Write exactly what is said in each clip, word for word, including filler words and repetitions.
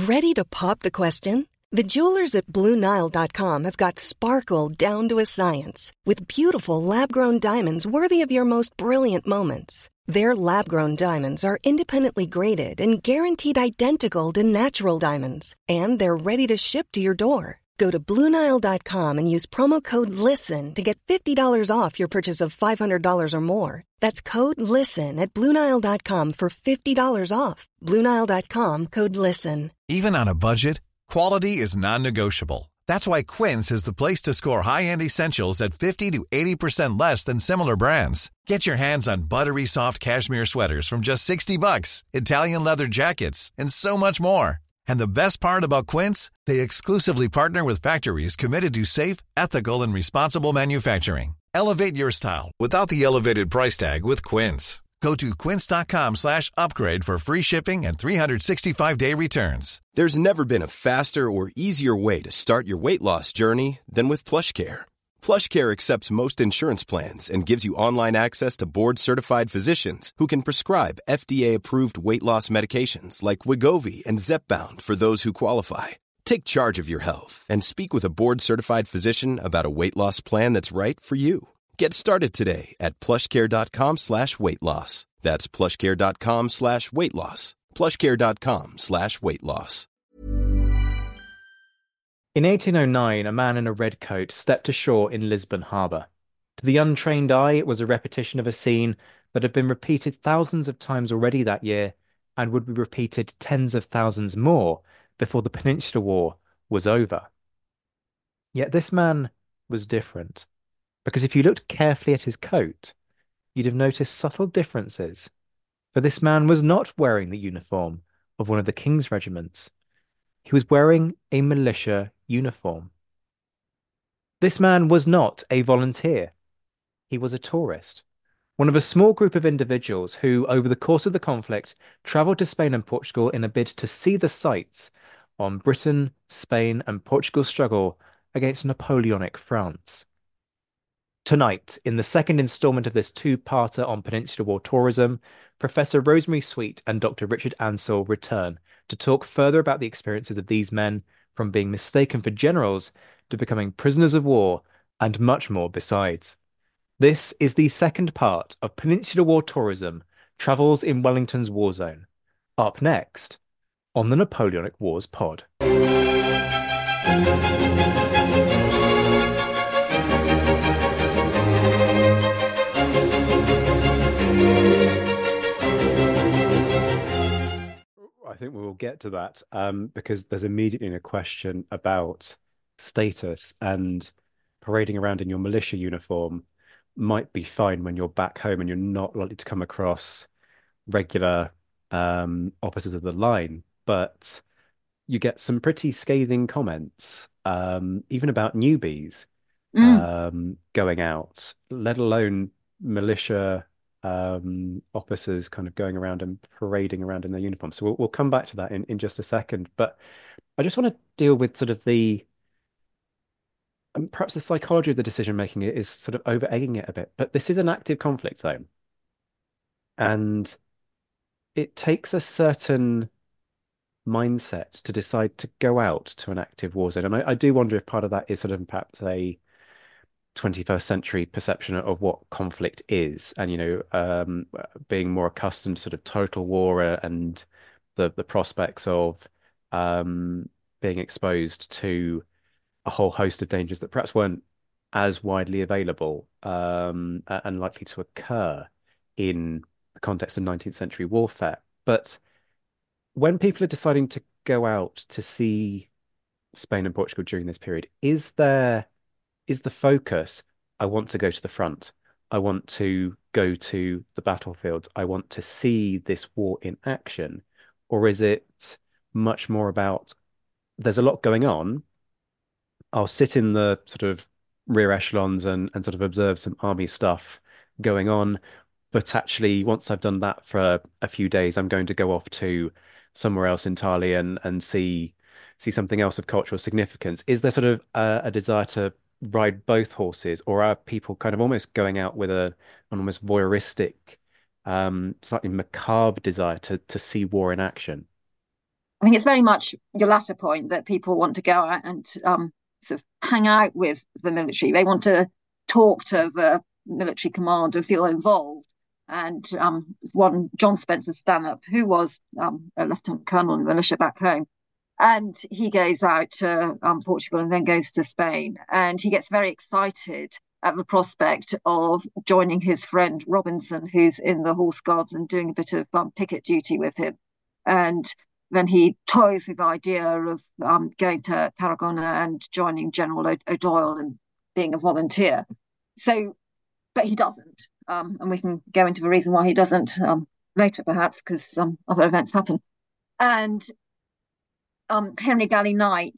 Ready to pop the question? The jewelers at Blue Nile dot com have got sparkle down to a science with beautiful lab-grown diamonds worthy of your most brilliant moments. Their lab-grown diamonds are independently graded and guaranteed identical to natural diamonds, and they're ready to ship to your door. Go to Blue Nile dot com and use promo code LISTEN to get fifty dollars off your purchase of five hundred dollars or more. That's code LISTEN at Blue Nile dot com for fifty dollars off. Blue Nile dot com, code LISTEN. Even on a budget, quality is non-negotiable. That's why Quince is the place to score high-end essentials at fifty to eighty percent less than similar brands. Get your hands on buttery soft cashmere sweaters from just sixty bucks, Italian leather jackets, and so much more. And the best part about Quince, they exclusively partner with factories committed to safe, ethical, and responsible manufacturing. Elevate your style without the elevated price tag with Quince. Go to quince dot com slash upgrade for free shipping and three sixty-five day returns. There's never been a faster or easier way to start your weight loss journey than with PlushCare. PlushCare accepts most insurance plans and gives you online access to board-certified physicians who can prescribe F D A-approved weight loss medications like Wegovy and Zepbound for those who qualify. Take charge of your health and speak with a board-certified physician about a weight loss plan that's right for you. Get started today at plushcare.com slash weight loss. That's plushcare.com slash weight loss. plushcare.com slash weight loss. In eighteen oh nine, a man in a red coat stepped ashore in Lisbon harbour. To the untrained eye, it was a repetition of a scene that had been repeated thousands of times already that year and would be repeated tens of thousands more before the Peninsular War was over. Yet this man was different, because if you looked carefully at his coat, you'd have noticed subtle differences. For this man was not wearing the uniform of one of the king's regiments. He was wearing a militia uniform. This man was not a volunteer. He was a tourist, one of a small group of individuals who, over the course of the conflict, travelled to Spain and Portugal in a bid to see the sights on Britain, Spain, and Portugal's struggle against Napoleonic France. Tonight, in the second instalment of this two-parter on Peninsular War tourism, Professor Rosemary Sweet and Doctor Richard Ansell return to talk further about the experiences of these men, from being mistaken for generals to becoming prisoners of war, and much more besides. This is the second part of Peninsular War Tourism, Travels in Wellington's War Zone. Up next, on the Napoleonic Wars pod. I think we will get to that um, because there's immediately a question about status, and parading around in your militia uniform might be fine when you're back home and you're not likely to come across regular um, officers of the line, but you get some pretty scathing comments, um, even about newbies Mm. um, going out, let alone militia um, officers kind of going around and parading around in their uniform. So we'll, we'll come back to that in, in just a second. But I just want to deal with sort of the, um, perhaps the psychology of the decision making is sort of over egging it a bit. But this is an active conflict zone. And it takes a certain mindset to decide to go out to an active war zone. And I, I do wonder if part of that is sort of perhaps a twenty-first century perception of what conflict is, and you know, um, being more accustomed to sort of total war uh, and the the prospects of um, being exposed to a whole host of dangers that perhaps weren't as widely available um, and likely to occur in the context of nineteenth century warfare. But when people are deciding to go out to see Spain and Portugal during this period, is there is the focus, I want to go to the front, I want to go to the battlefields, I want to see this war in action? Or is it much more about, there's a lot going on, I'll sit in the sort of rear echelons and, and sort of observe some army stuff going on, but actually once I've done that for a, a few days, I'm going to go off to somewhere else entirely and and see see something else of cultural significance? Is there sort of a, a desire to ride both horses, or are people kind of almost going out with a an almost voyeuristic, um, slightly macabre desire to to see war in action? I think it's very much your latter point that people want to go out and um, sort of hang out with the military. They want to talk to the military command and feel involved. And um, there's one, John Spencer Stanhope, who was um, a lieutenant colonel in the militia back home. And he goes out to um, Portugal and then goes to Spain. And he gets very excited at the prospect of joining his friend Robinson, who's in the Horse Guards, and doing a bit of um, picket duty with him. And then he toys with the idea of um, going to Tarragona and joining General o- O'Doyle and being a volunteer. So, but he doesn't. Um, and we can go into the reason why he doesn't um, later, perhaps, because some other events happen. And um, Henry Galley Knight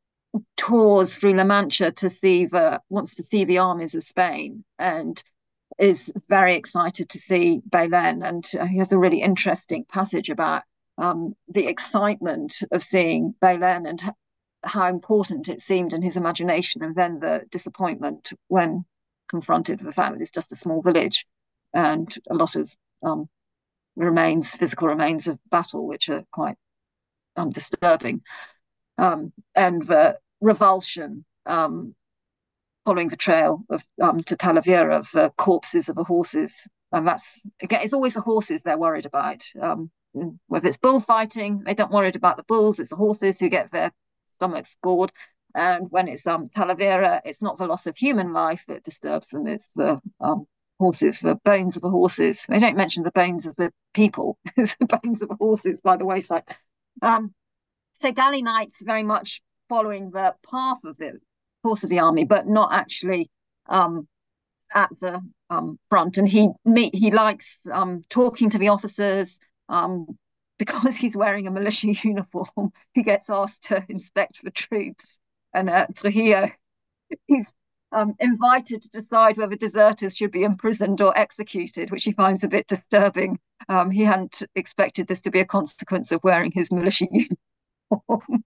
tours through La Mancha to see the, wants to see the armies of Spain, and is very excited to see Belen. And uh, he has a really interesting passage about um, the excitement of seeing Belen and how important it seemed in his imagination, and then the disappointment when confronted with the fact that it's just a small village and a lot of um, remains, physical remains of battle, which are quite um, disturbing. Um, and the revulsion um, following the trail of um, to Talavera of the corpses of the horses. And that's, again, it's always the horses they're worried about. Um, whether it's bullfighting, they don't worry about the bulls, it's the horses who get their stomachs gored. And when it's um, Talavera, it's not the loss of human life that disturbs them, it's the um, horses, the bones of the horses. They don't mention the bones of the people, it's the bones of the horses by the wayside. Um, so Galley Knight's very much following the path of the course of the army, but not actually um, at the um, front. And he meet, he likes um, talking to the officers. Um, because he's wearing a militia uniform, he gets asked to inspect the troops. And uh, Trujillo, he's um, invited to decide whether deserters should be imprisoned or executed, which he finds a bit disturbing. Um, he hadn't expected this to be a consequence of wearing his militia uniform.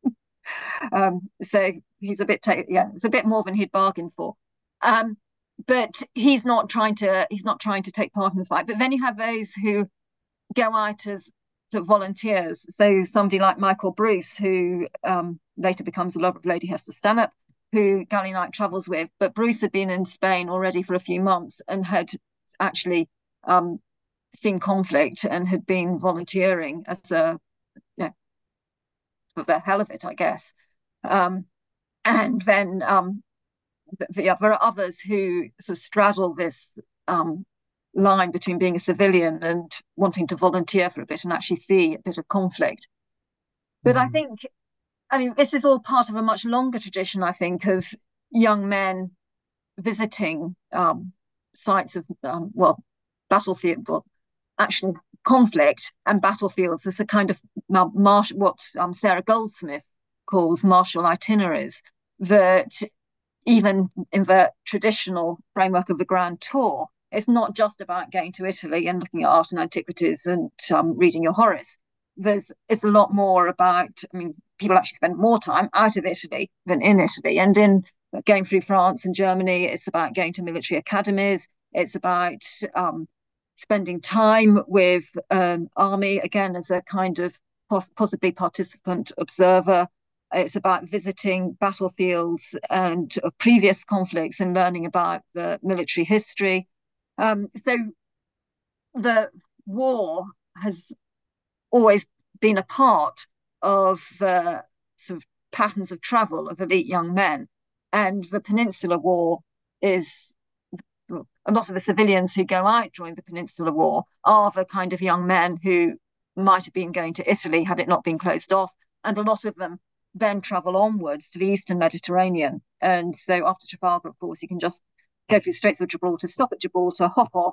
um, so he's a bit, ta- yeah, it's a bit more than he'd bargained for. Um, but he's not trying to, he's not trying to take part in the fight. But then you have those who go out as sort of volunteers. So somebody like Michael Bruce, who um, later becomes a lover of Lady Hester Stanhope, who Galley Knight travels with. But Bruce had been in Spain already for a few months and had actually um, seen conflict and had been volunteering as a, you know, for the hell of it, I guess. Um, and then um, the, the, there are others who sort of straddle this um, line between being a civilian and wanting to volunteer for a bit and actually see a bit of conflict. But mm. I think, I mean, this is all part of a much longer tradition, I think, of young men visiting um, sites of, um, well, battlefield, well, action, conflict and battlefields as a kind of mar- what um, Sarah Goldsmith calls martial itineraries, that even in the traditional framework of the Grand Tour, it's not just about going to Italy and looking at art and antiquities and um, reading your Horace. There's it's a lot more about, I mean, people actually spend more time out of Italy than in Italy. And in going through France and Germany, it's about going to military academies. It's about um, spending time with an army, again, as a kind of poss- possibly participant observer. It's about visiting battlefields and uh, previous conflicts and learning about the military history. Um, so the war has always been a part of the sort of patterns of travel of elite young men. And the Peninsular War is, a lot of the civilians who go out during the Peninsular War are the kind of young men who might have been going to Italy had it not been closed off. And a lot of them then travel onwards to the Eastern Mediterranean. And so after Trafalgar, of course, you can just go through the Straits of Gibraltar, stop at Gibraltar, hop off,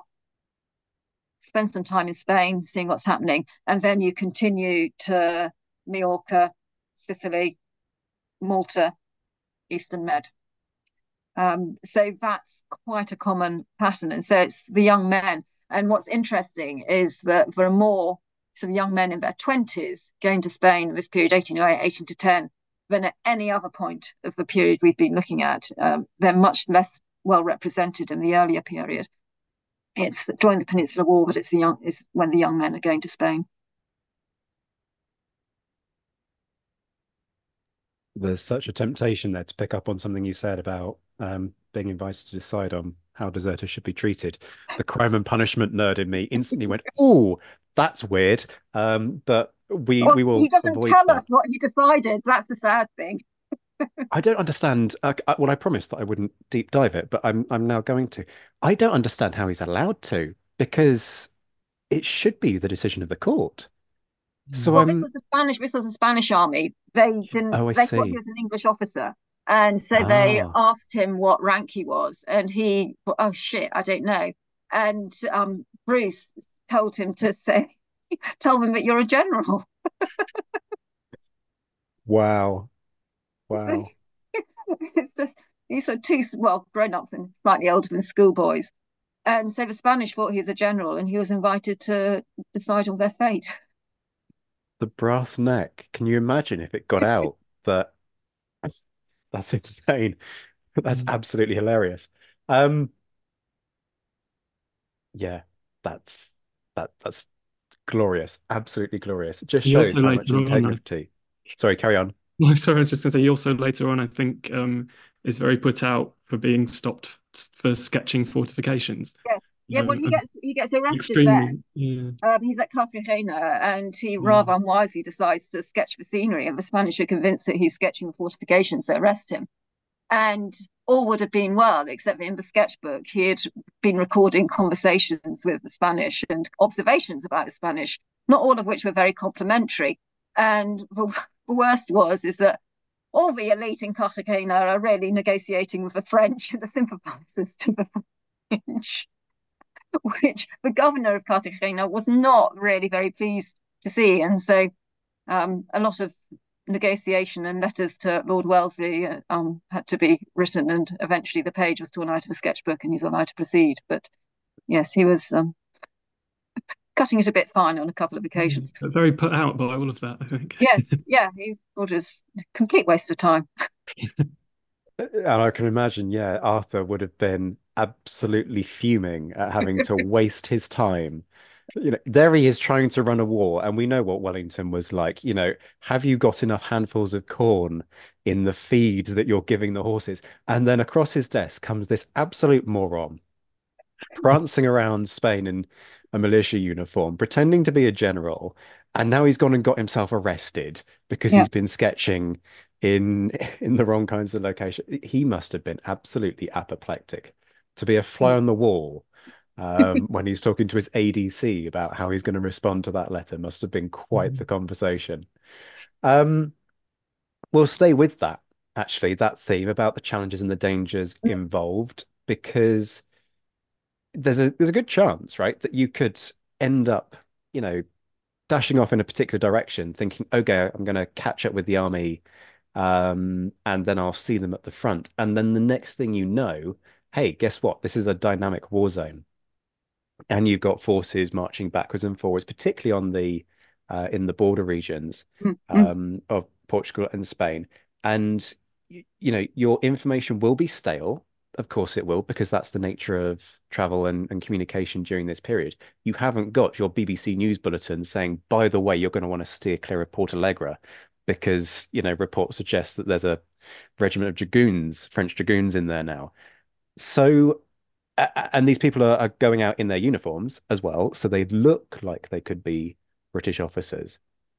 spend some time in Spain, seeing what's happening, and then you continue to Majorca, Sicily, Malta, Eastern Med. Um, so that's quite a common pattern. And so it's the young men. And what's interesting is that there are more sort of young men in their twenties going to Spain in this period, eighteen oh eight, eighteen to ten, than at any other point of the period we've been looking at. Um, they're much less well represented in the earlier period. It's during the Peninsular War, but it's the young is when the young men are going to Spain. There's such a temptation there to pick up on something you said about um, being invited to decide on how deserters should be treated. The crime and punishment nerd in me instantly went, "Ooh, that's weird." Um, but we Well, we he will doesn't avoid tell us that. what he decided. That's the sad thing. I don't understand. Uh, I- well, I promised that I wouldn't deep dive it, but I'm I'm now going to. I don't understand how he's allowed to, because it should be the decision of the court. So Well, this I'm. was the Spanish. This was the Spanish army. They didn't. Oh, I They thought he see. was an English officer, and so they Ah, asked him what rank he was, and he, oh shit, I don't know. And um, Bruce told him to say, tell them that you're a general. wow, So wow. it's just these are two well grown ups and slightly older than schoolboys. And so the Spanish thought he was a general, and he was invited to decide on their fate. The brass neck. Can you imagine if it got out that that's insane? That's absolutely hilarious. Um, yeah, that's that that's glorious. Absolutely glorious. It just He shows also how much later on, I, integrity. Sorry, carry on. no, sorry, I was just going to say, he also later on, I think, um, is very put out for being stopped for sketching fortifications. Yes, yeah. Well, Um, he and gets he gets arrested there. extremely, yeah. Um, he's at Cartagena, and he rather Mm. unwisely decides to sketch the scenery, and the Spanish are convinced that he's sketching the fortifications, so arrest him. And all would have been well, except that in the sketchbook, he had been recording conversations with the Spanish and observations about the Spanish, not all of which were very complimentary. And the, the worst was is that all the elite in Cartagena are really negotiating with the French and the sympathizers to the French, which the governor of Cartagena was not really very pleased to see. And so um, a lot of negotiation and letters to Lord Wellesley um, had to be written, and eventually the page was torn out of a sketchbook, and he's allowed to proceed. But yes, he was um, cutting it a bit fine on a couple of occasions. But very put out by all of that, I think. Yes, yeah, he thought it was a complete waste of time. And I can imagine, yeah, Arthur would have been absolutely fuming at having to waste his time. You know, there he is trying to run a war, and we know what Wellington was like. You know, have you got enough handfuls of corn in the feed that you're giving the horses? And then across his desk comes this absolute moron prancing around Spain in a militia uniform, pretending to be a general, and now he's gone and got himself arrested because Yeah. he's been sketching in in the wrong kinds of location. He must have been absolutely apoplectic to be a fly on the wall um, when he's talking to his A D C about how he's going to respond to that letter. Must have been quite the conversation. Um, we'll stay with that, actually, that theme about the challenges and the dangers involved, because there's a there's a good chance, right, that you could end up, you know, dashing off in a particular direction, thinking, okay, I'm going to catch up with the army, um, and then I'll see them at the front. And then the next thing you know, hey, guess what? This is a dynamic war zone, and you've got forces marching backwards and forwards, particularly on the uh, in the border regions Mm-hmm. um, of Portugal and Spain. And you know, your information will be stale. Of course it will, because that's the nature of travel and, and communication during this period. You haven't got your B B C News bulletin saying, by the way, you're going to want to steer clear of Portalegre because, you know, reports suggest that there's a regiment of dragoons, French dragoons in there now. So, and these people are, are going out in their uniforms as well, so they look like they could be British officers.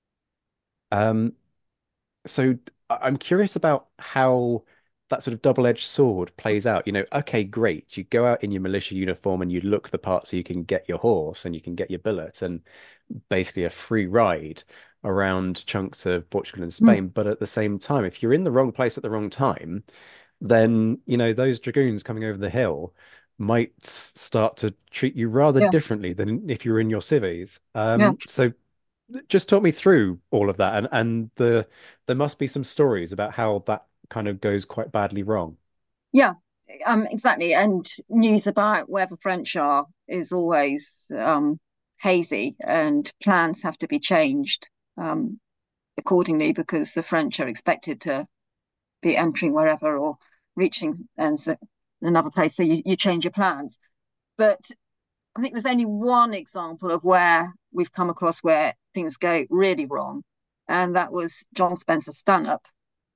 Um, so I- am curious about how that sort of double-edged sword plays out. You know, okay, great. You go out in your militia uniform and you look the part so you can get your horse and you can get your billet and basically a free ride around chunks of Portugal and Mm. Spain. But at the same time, if you're in the wrong place at the wrong time, then, you know, those dragoons coming over the hill might s- start to treat you rather Yeah, differently than if you're in your civvies. yeah, Um, so just talk me through all of that, and and the there must be some stories about how that kind of goes quite badly wrong. yeah. Um, exactly. And news about where the French are is always um, hazy, and plans have to be changed um, accordingly because the French are expected to be entering wherever or reaching and so another place. So you, you change your plans. But I think there's only one example of where we've come across where things go really wrong, and that was John Spencer Stanhope,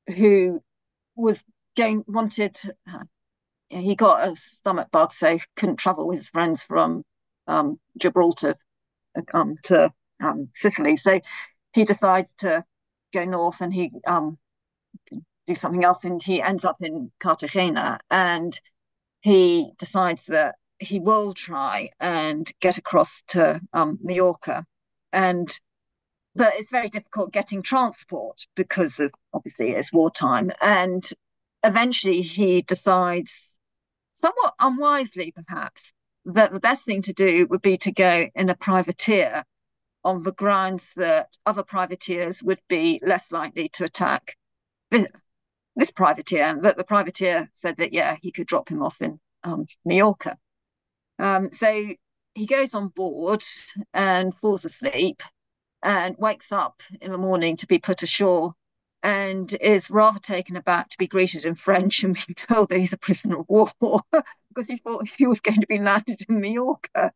who was going wanted. Uh, he got a stomach bug, so he couldn't travel with his friends from um, Gibraltar um, to um, Sicily. So he decides to go north, and he um, do something else, and he ends up in Cartagena, and he decides that he will try and get across to um, Mallorca, and but it's very difficult getting transport because of obviously it's wartime, and eventually he decides, somewhat unwisely perhaps, that the best thing to do would be to go in a privateer on the grounds that other privateers would be less likely to attack this, this privateer, that the privateer said that, yeah, he could drop him off in um, Mallorca. Um, so he goes on board and falls asleep and wakes up in the morning to be put ashore, and is rather taken aback to be greeted in French and being told that he's a prisoner of war because he thought he was going to be landed in Mallorca.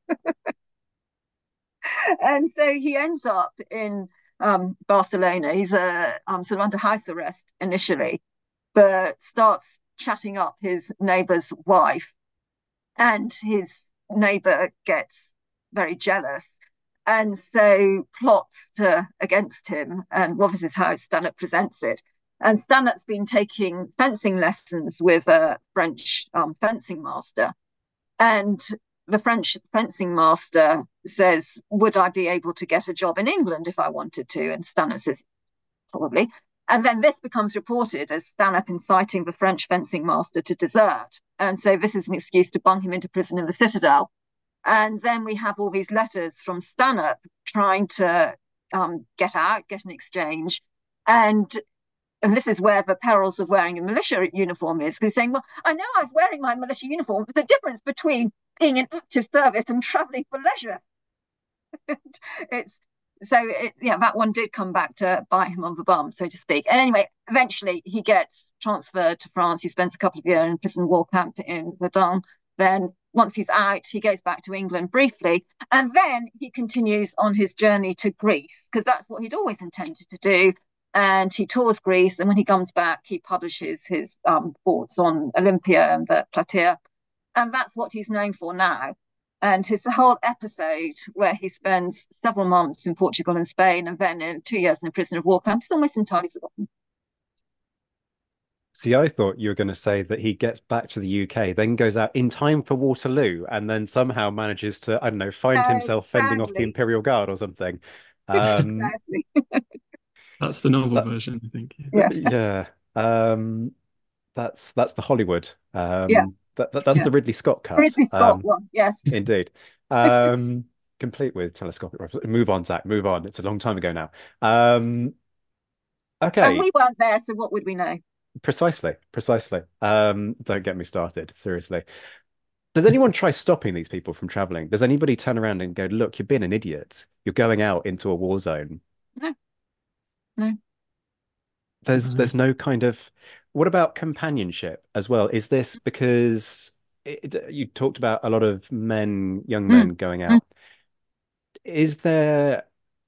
And so he ends up in um, Barcelona. He's uh, um, sort of under house arrest initially, but starts chatting up his neighbour's wife, and his neighbour gets very jealous and so plots to against him, and well, this is how Stanhope presents it. And Stanhope's been taking fencing lessons with a French um, fencing master, and the French fencing master says, would I be able to get a job in England if I wanted to? And Stanhope says, probably. And then this becomes reported as Stanhope inciting the French fencing master to desert. And so this is an excuse to bung him into prison in the Citadel. And then we have all these letters from Stanhope trying to um, get out, get an exchange. And and this is where the perils of wearing a militia uniform is. Because he's saying, well, I know I was wearing my militia uniform, but the difference between being in active service and travelling for leisure. it's so it, yeah, that one did come back to bite him on the bum, so to speak. And anyway, eventually he gets transferred to France. He spends a couple of years in a prison war camp in Verdun. Then once he's out, he goes back to England briefly, and then he continues on his journey to Greece, because that's what he'd always intended to do. And he tours Greece, and when he comes back, he publishes his um, thoughts on Olympia and the Platea, and that's what he's known for now. And his whole episode where he spends several months in Portugal and Spain, and then in two years in a prisoner of war camp, is almost entirely forgotten. See, I thought you were going to say that he gets back to the U K, then goes out in time for Waterloo, and then somehow manages to, I don't know, find No, himself fending off the sadly. Imperial Guard or something. Um, Exactly. That's the novel that, version, I think. Yeah. yeah. Um, that's that's the Hollywood. Yeah. Um, that, that that's Yeah. the Ridley Scott cut. Ridley Scott Um, one, yes. indeed. Um, complete with telescopic rifles. Move on, Zach. Move on. It's a long time ago now. Um, And okay. we weren't there, so what would we know? Precisely. Precisely. Um, don't get me started. Seriously. Does anyone try stopping these people from traveling? Does anybody turn around and go, look, you're being an idiot. You're going out into a war zone. No, no. There's No. there's no kind of, what about companionship as well? Is this because it, you talked about a lot of men, young men Mm, going mm. out. Is there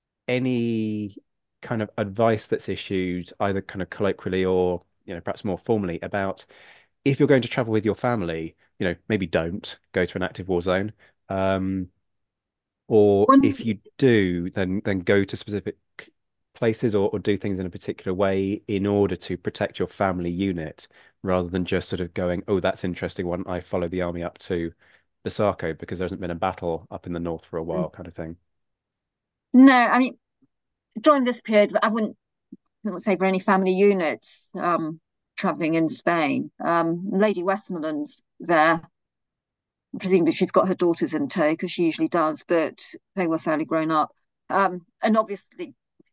any kind of advice that's issued either kind of colloquially or, you know, perhaps more formally about if you're going to travel with your family, you know, maybe don't go to an active war zone. Um, or One, if you do, then then go to specific places or, or do things in a particular way in order to protect your family unit rather than just sort of going, oh, that's interesting. Why don't I follow the army up to Basako because there hasn't been a battle up in the north for a while, kind of thing. no, I mean, during this period, I wouldn't, I wouldn't say for any family units um, traveling in Spain. Um, Lady Westmoreland's there. Presumably she's got her daughters in tow, because she usually does, but they were fairly grown up. Um, and obviously,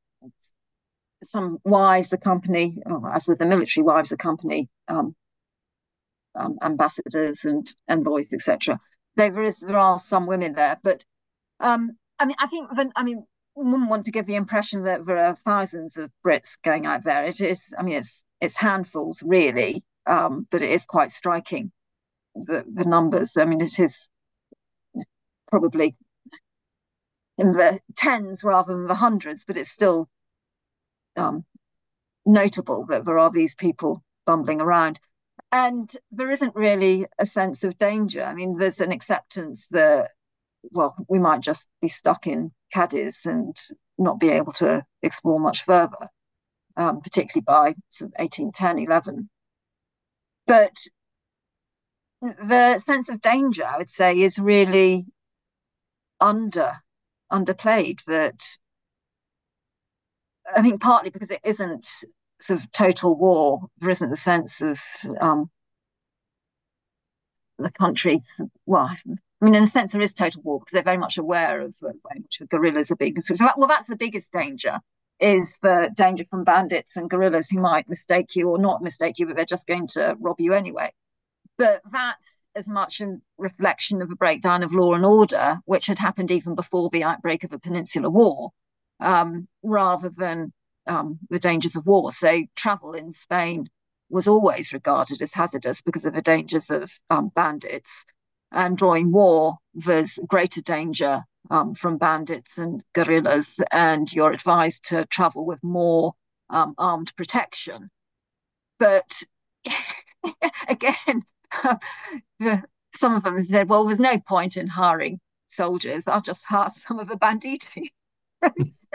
some wives accompany, oh, as with the military, wives accompany um, um, ambassadors and envoys, et cetera. There is, there are some women there, but um, I mean, I think, then, I mean, wouldn't want to give the impression that there are thousands of Brits going out there. It is, I mean, it's it's handfuls really, um, but it is quite striking, the the numbers. I mean, it is probably in the tens rather than the hundreds, but it's still um, notable that there are these people bumbling around. And there isn't really a sense of danger. I mean, there's an acceptance that, well, we might just be stuck in Cadiz and not be able to explore much further, um, particularly by sort of eighteen ten, eleven. But the sense of danger, I would say, is really under underplayed. That I think partly because it isn't sort of total war, there isn't the sense of um, the country. Well, I mean, in a sense, there is total war because they're very much aware of the way in which the guerrillas are being consumed. So, that, well, that's the biggest danger, is the danger from bandits and guerrillas who might mistake you or not mistake you, but they're just going to rob you anyway. But that's as much a reflection of a breakdown of law and order, which had happened even before the outbreak of the Peninsular War, um, rather than um, the dangers of war. So travel in Spain was always regarded as hazardous because of the dangers of um, bandits. And during war, there's greater danger um, from bandits and guerrillas, and you're advised to travel with more um, armed protection. But again, some of them said, well, there's no point in hiring soldiers. I'll just hire some of the banditti. So,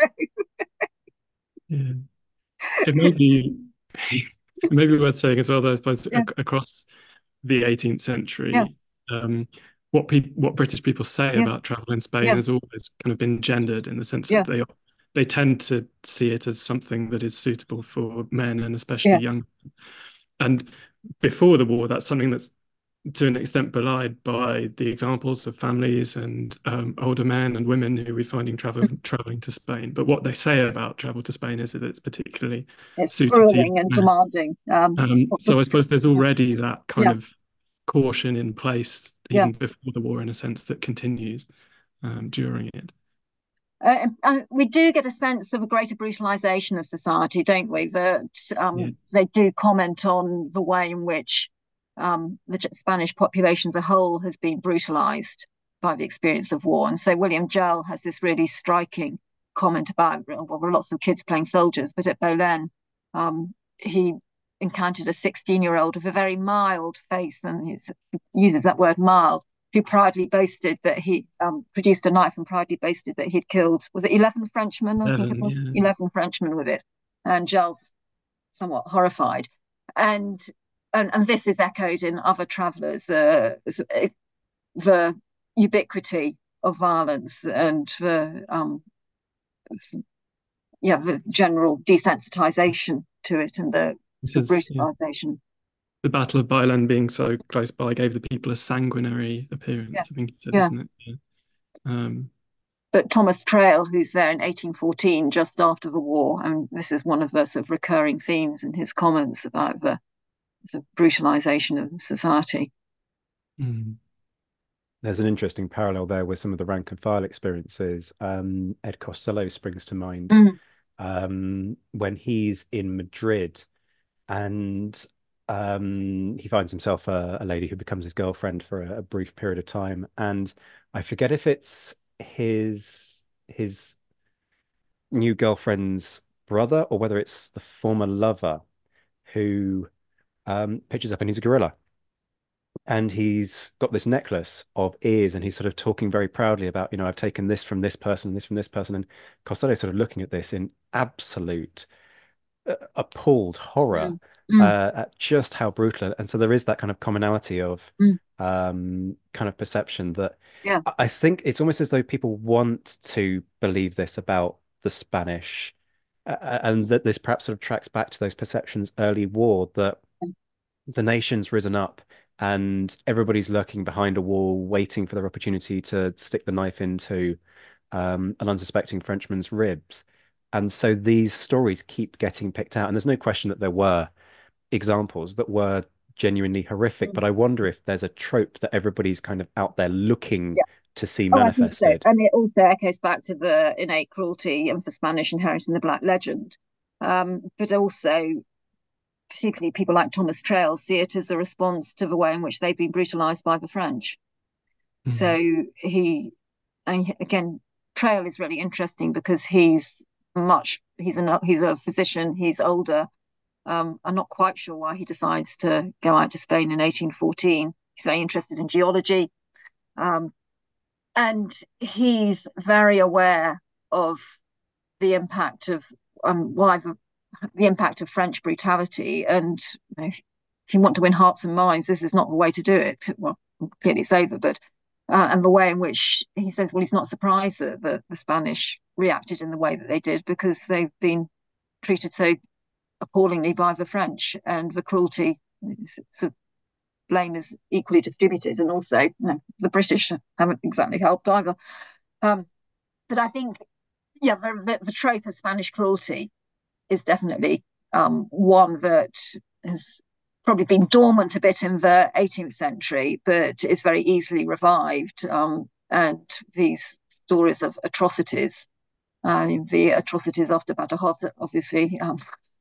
yeah. It may be, it may be worth saying as well, that I suppose yeah. ac- across the eighteenth century, yeah. um, what people, what British people say yeah. about travel in Spain yeah. has always kind of been gendered, in the sense yeah. that they they tend to see it as something that is suitable for men, and especially yeah. young. And before the war, that's something that's to an extent belied by the examples of families and um, older men and women who we finding travel traveling to Spain. But what they say about travel to Spain is that it's particularly it's suited grueling to and demanding. Um, um, so I suppose there's already that kind yeah. of caution in place even yeah. before the war, in a sense, that continues um, during it. Uh, and we do get a sense of a greater brutalization of society, don't we? That um, yeah. they do comment on the way in which um, the Spanish population as a whole has been brutalized by the experience of war. And so William Gell has this really striking comment about, well, there were lots of kids playing soldiers, but at Belen, um, he encountered a sixteen-year-old with a very mild face, and he uses that word mild, who proudly boasted that he um, produced a knife and proudly boasted that he'd killed, was it eleven Frenchmen? I think it was yeah. eleven Frenchmen with it. And Gell's somewhat horrified. And, and and this is echoed in other travellers, uh, the ubiquity of violence and the, um, yeah, the general desensitization to it and the, the is, brutalization. Yeah. The Battle of Bailen being so close by gave the people a sanguinary appearance, yeah. I think it said, yeah. isn't it? Yeah. Um, but Thomas Trail, who's there in eighteen fourteen, just after the war, and this is one of the sort of recurring themes in his comments about the sort of brutalization of society. Mm. There's an interesting parallel there with some of the rank and file experiences. Um, Ed Costello springs to mind mm. um, when he's in Madrid, and um, he finds himself a, a lady who becomes his girlfriend for a, a brief period of time. And I forget if it's his his new girlfriend's brother or whether it's the former lover who um, pitches up, and he's a gorilla. And he's got this necklace of ears, and he's sort of talking very proudly about, you know, I've taken this from this person, this from this person. And Costello's sort of looking at this in absolute uh, appalled horror mm. uh, at just how brutal. And so there is that kind of commonality of mm. um, kind of perception that yeah. I think it's almost as though people want to believe this about the Spanish, uh, and that this perhaps sort of tracks back to those perceptions early war, that mm. the nation's risen up and everybody's lurking behind a wall, waiting for their opportunity to stick the knife into um, an unsuspecting Frenchman's ribs. And so these stories keep getting picked out. And there's no question that there were examples that were genuinely horrific, mm. but I wonder if there's a trope that everybody's kind of out there looking yeah. to see oh, manifested. I think so. And it also echoes back to the innate cruelty and for Spanish inherent in the Black Legend. Um, but also, particularly people like Thomas Trail see it as a response to the way in which they've been brutalized by the French. Mm. So he, and again, Trail is really interesting because he's much, he's a, he's a physician, he's older, Um, I'm not quite sure why he decides to go out to Spain in eighteen fourteen. He's very interested in geology. Um, and he's very aware of the impact of um, well, the impact of French brutality. And you know, if you want to win hearts and minds, this is not the way to do it. Well, clearly it's over, but uh, and the way in which he says, well, he's not surprised that the, the Spanish reacted in the way that they did, because they've been treated so appallingly by the French, and the cruelty, sort of blame is equally distributed, and also you know, the British haven't exactly helped either. Um, but I think, yeah, the, the, the trope of Spanish cruelty is definitely um, one that has probably been dormant a bit in the eighteenth century, but is very easily revived. Um, and these stories of atrocities, uh, the atrocities after Badajoz, obviously, um,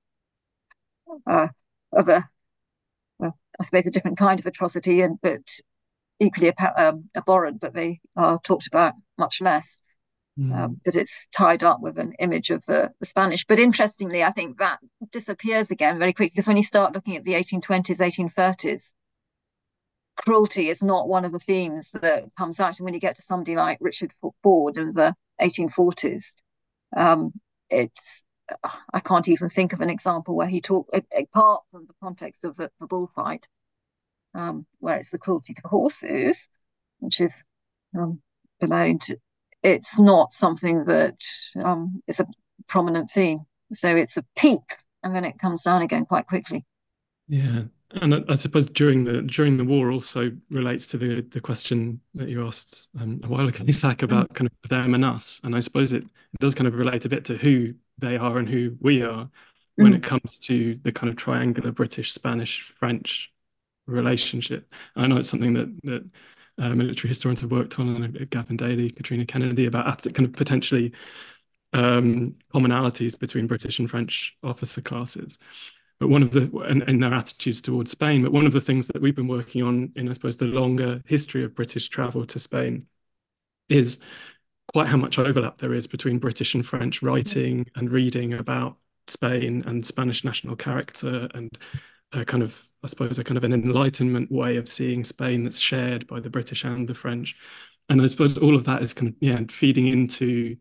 uh, of a, well, I suppose a different kind of atrocity, and but equally um, abhorrent, but they are talked about much less. Mm. Um, but it's tied up with an image of the, the Spanish. But interestingly, I think that disappears again very quickly, because when you start looking at the eighteen twenties, eighteen thirties, cruelty is not one of the themes that comes out. And when you get to somebody like Richard Ford in the eighteen forties, um, it's I can't even think of an example where he talked, apart from the context of the, the bullfight, um, where it's the cruelty to horses, which is um, bemoaned. It's not something that um, is a prominent theme. So it's a peak, and then it comes down again quite quickly. Yeah, and I, I suppose during the during the war also relates to the the question that you asked um, a while ago, Zach, about mm. kind of them and us. And I suppose it, it does kind of relate a bit to who they are and who we are when mm. it comes to the kind of triangular British, Spanish, French relationship. I know it's something that that Uh, military historians have worked on, and uh, Gavin Daly, Katrina Kennedy, about kind of potentially um, commonalities between British and French officer classes, but one of the and, and their attitudes towards Spain. But one of the things that we've been working on in, I suppose, the longer history of British travel to Spain is quite how much overlap there is between British and French writing and reading about Spain and Spanish national character, and a kind of, I suppose, a kind of an Enlightenment way of seeing Spain that's shared by the British and the French. And I suppose all of that is kind of, yeah, feeding into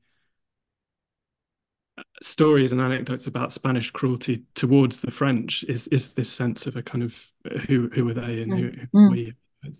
stories and anecdotes about Spanish cruelty towards the French, is is this sense of a kind of who who are they and who, who mm. are we?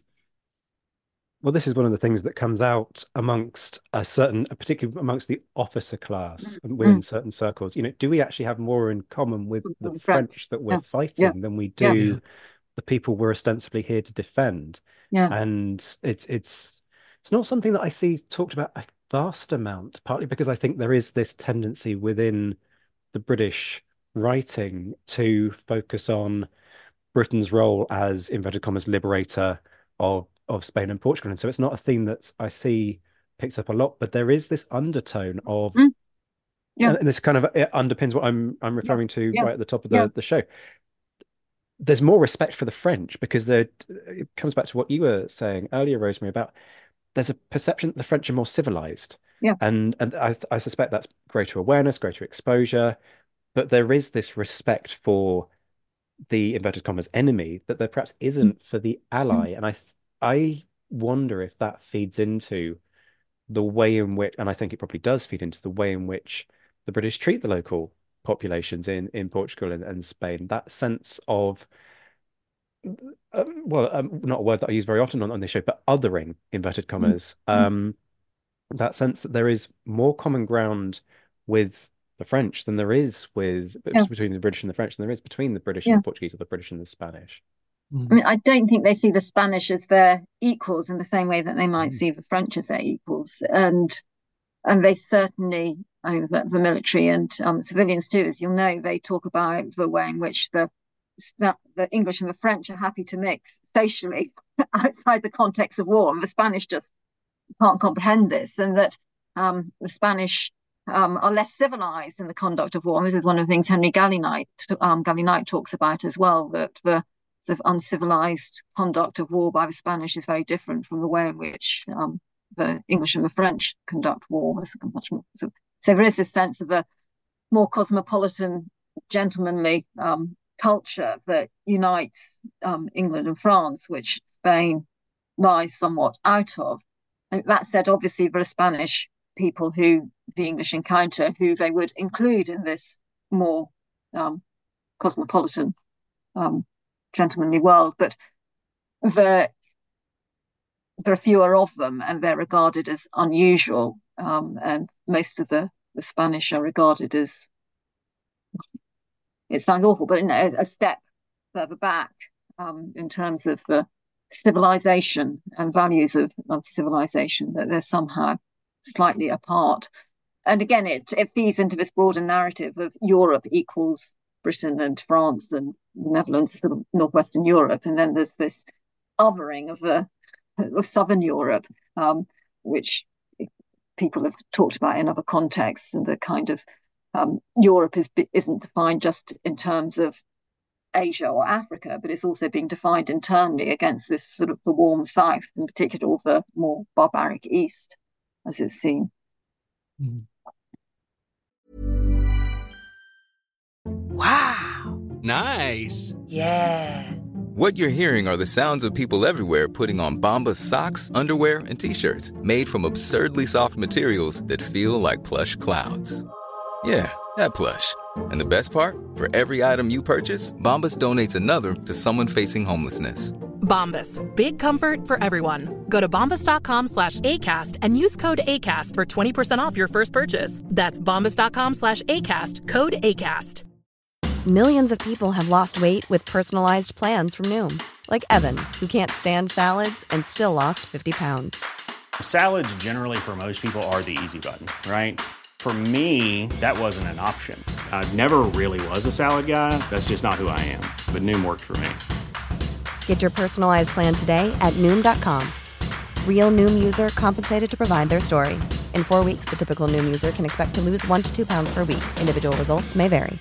Well, this is one of the things that comes out amongst a certain, particularly amongst the officer class within mm. certain circles. You know, do we actually have more in common with the French, French that we're yeah. fighting yeah. than we do yeah. the people we're ostensibly here to defend? Yeah. And it's it's it's not something that I see talked about a vast amount, partly because I think there is this tendency within the British writing to focus on Britain's role as, inverted commas, liberator of of Spain and Portugal. And so it's not a theme that I see picked up a lot, but there is this undertone of, mm. yeah. and this kind of it underpins what I'm I'm referring yeah. to yeah. right at the top of the, yeah. the show. There's more respect for the French, because there it comes back to what you were saying earlier, Rosemary, about there's a perception that the French are more civilized. Yeah. And and I, I suspect that's greater awareness, greater exposure, but there is this respect for the, inverted commas, enemy that there perhaps isn't for the ally. Mm. And I I wonder if that feeds into the way in which, and I think it probably does feed into the way in which the British treat the local populations in, in Portugal and, and Spain. That sense of, um, well, um, not a word that I use very often on, on this show, but othering, inverted commas. Mm. Um, that sense that there is more common ground with the French than there is with yeah. between the British and the French than there is between the British yeah. and the Portuguese, or the British and the Spanish. I mean, I don't think they see the Spanish as their equals in the same way that they might mm. see the French as their equals, and and they certainly, I mean, the, the military and um, civilians too, as you'll know, they talk about the way in which the the English and the French are happy to mix socially outside the context of war, and the Spanish just can't comprehend this, and that um, the Spanish um, are less civilized in the conduct of war. And this is one of the things Henry Galley-Knight um, Galley-Knight talks about as well, that the sort of uncivilized conduct of war by the Spanish is very different from the way in which um, the English and the French conduct war. It's much more, so, so there is this sense of a more cosmopolitan, gentlemanly um, culture that unites um, England and France, which Spain lies somewhat out of. And that said, obviously, there are Spanish people who the English encounter who they would include in this more um, cosmopolitan, um, gentlemanly world. But the there are fewer of them, and they're regarded as unusual. Um, and most of the, the Spanish are regarded as, it sounds awful, but you know, a step further back um, in terms of the civilization and values of, of civilization, that they're somehow slightly apart. And again, it, it feeds into this broader narrative of Europe equals Britain and France and the Netherlands, sort of northwestern Europe. And then there's this othering of the of southern Europe, um, which people have talked about in other contexts, and the kind of um, Europe is isn't defined just in terms of Asia or Africa, but it's also being defined internally against this sort of the warm South, in particular, or the more barbaric East, as it's seen. Mm. Wow. Nice. Yeah. What you're hearing are the sounds of people everywhere putting on Bombas socks, underwear, and T-shirts made from absurdly soft materials that feel like plush clouds. Yeah, that plush. And the best part? For every item you purchase, Bombas donates another to someone facing homelessness. Bombas, big comfort for everyone. Go to bombas.com slash ACAST and use code ACAST for twenty percent off your first purchase. That's bombas.com slash ACAST, code ACAST. Millions of people have lost weight with personalized plans from Noom. Like Evan, who can't stand salads and still lost fifty pounds. Salads generally for most people are the easy button, right? For me, that wasn't an option. I never really was a salad guy. That's just not who I am. But Noom worked for me. Get your personalized plan today at Noom dot com. Real Noom user compensated to provide their story. In four weeks, the typical Noom user can expect to lose one to two pounds per week. Individual results may vary.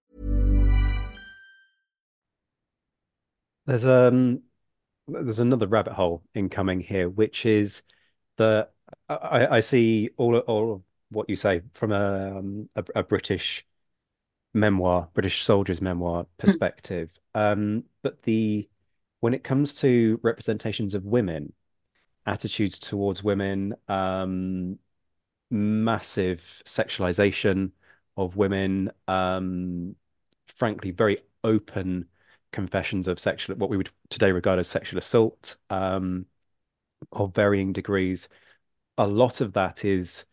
There's um there's another rabbit hole incoming here, which is the I, I see all all of what you say from a, um, a a British memoir, British soldier's memoir perspective. Um, but the when it comes to representations of women, attitudes towards women, um, massive sexualization of women, um, frankly, very open confessions of sexual, what we would today regard as sexual assault, um, of varying degrees. A lot of that is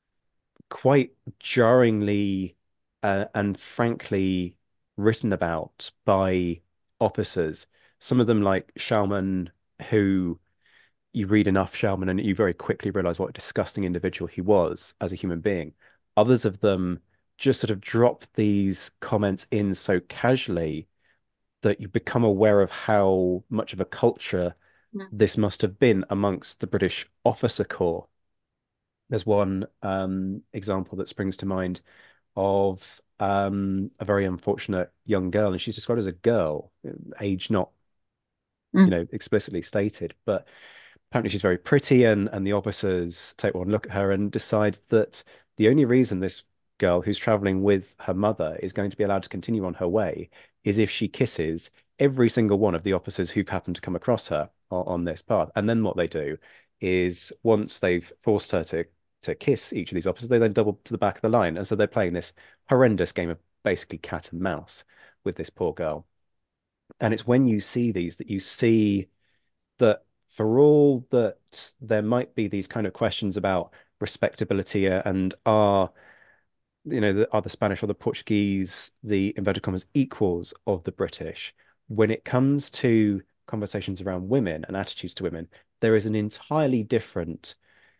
quite jarringly uh, and frankly written about by officers. Some of them, like Schalman, who you read enough Schalman and you very quickly realize what a disgusting individual he was as a human being. Others of them just sort of drop these comments in so casually that you become aware of how much of a culture yeah. this must have been amongst the British officer corps. There's one um, example that springs to mind of um, a very unfortunate young girl, and she's described as a girl, age not, mm. you know, explicitly stated, but apparently she's very pretty, and and the officers take one look at her and decide that the only reason this girl who's traveling with her mother is going to be allowed to continue on her way is if she kisses every single one of the officers who've happened to come across her on, on this path. And then what they do is, once they've forced her to to kiss each of these officers, they then double to the back of the line. And so they're playing this horrendous game of basically cat and mouse with this poor girl. And it's when you see these that you see that for all that there might be these kind of questions about respectability and are, you know, the, are the Spanish or the Portuguese, the inverted commas, equals of the British, when it comes to conversations around women and attitudes to women, there is an entirely different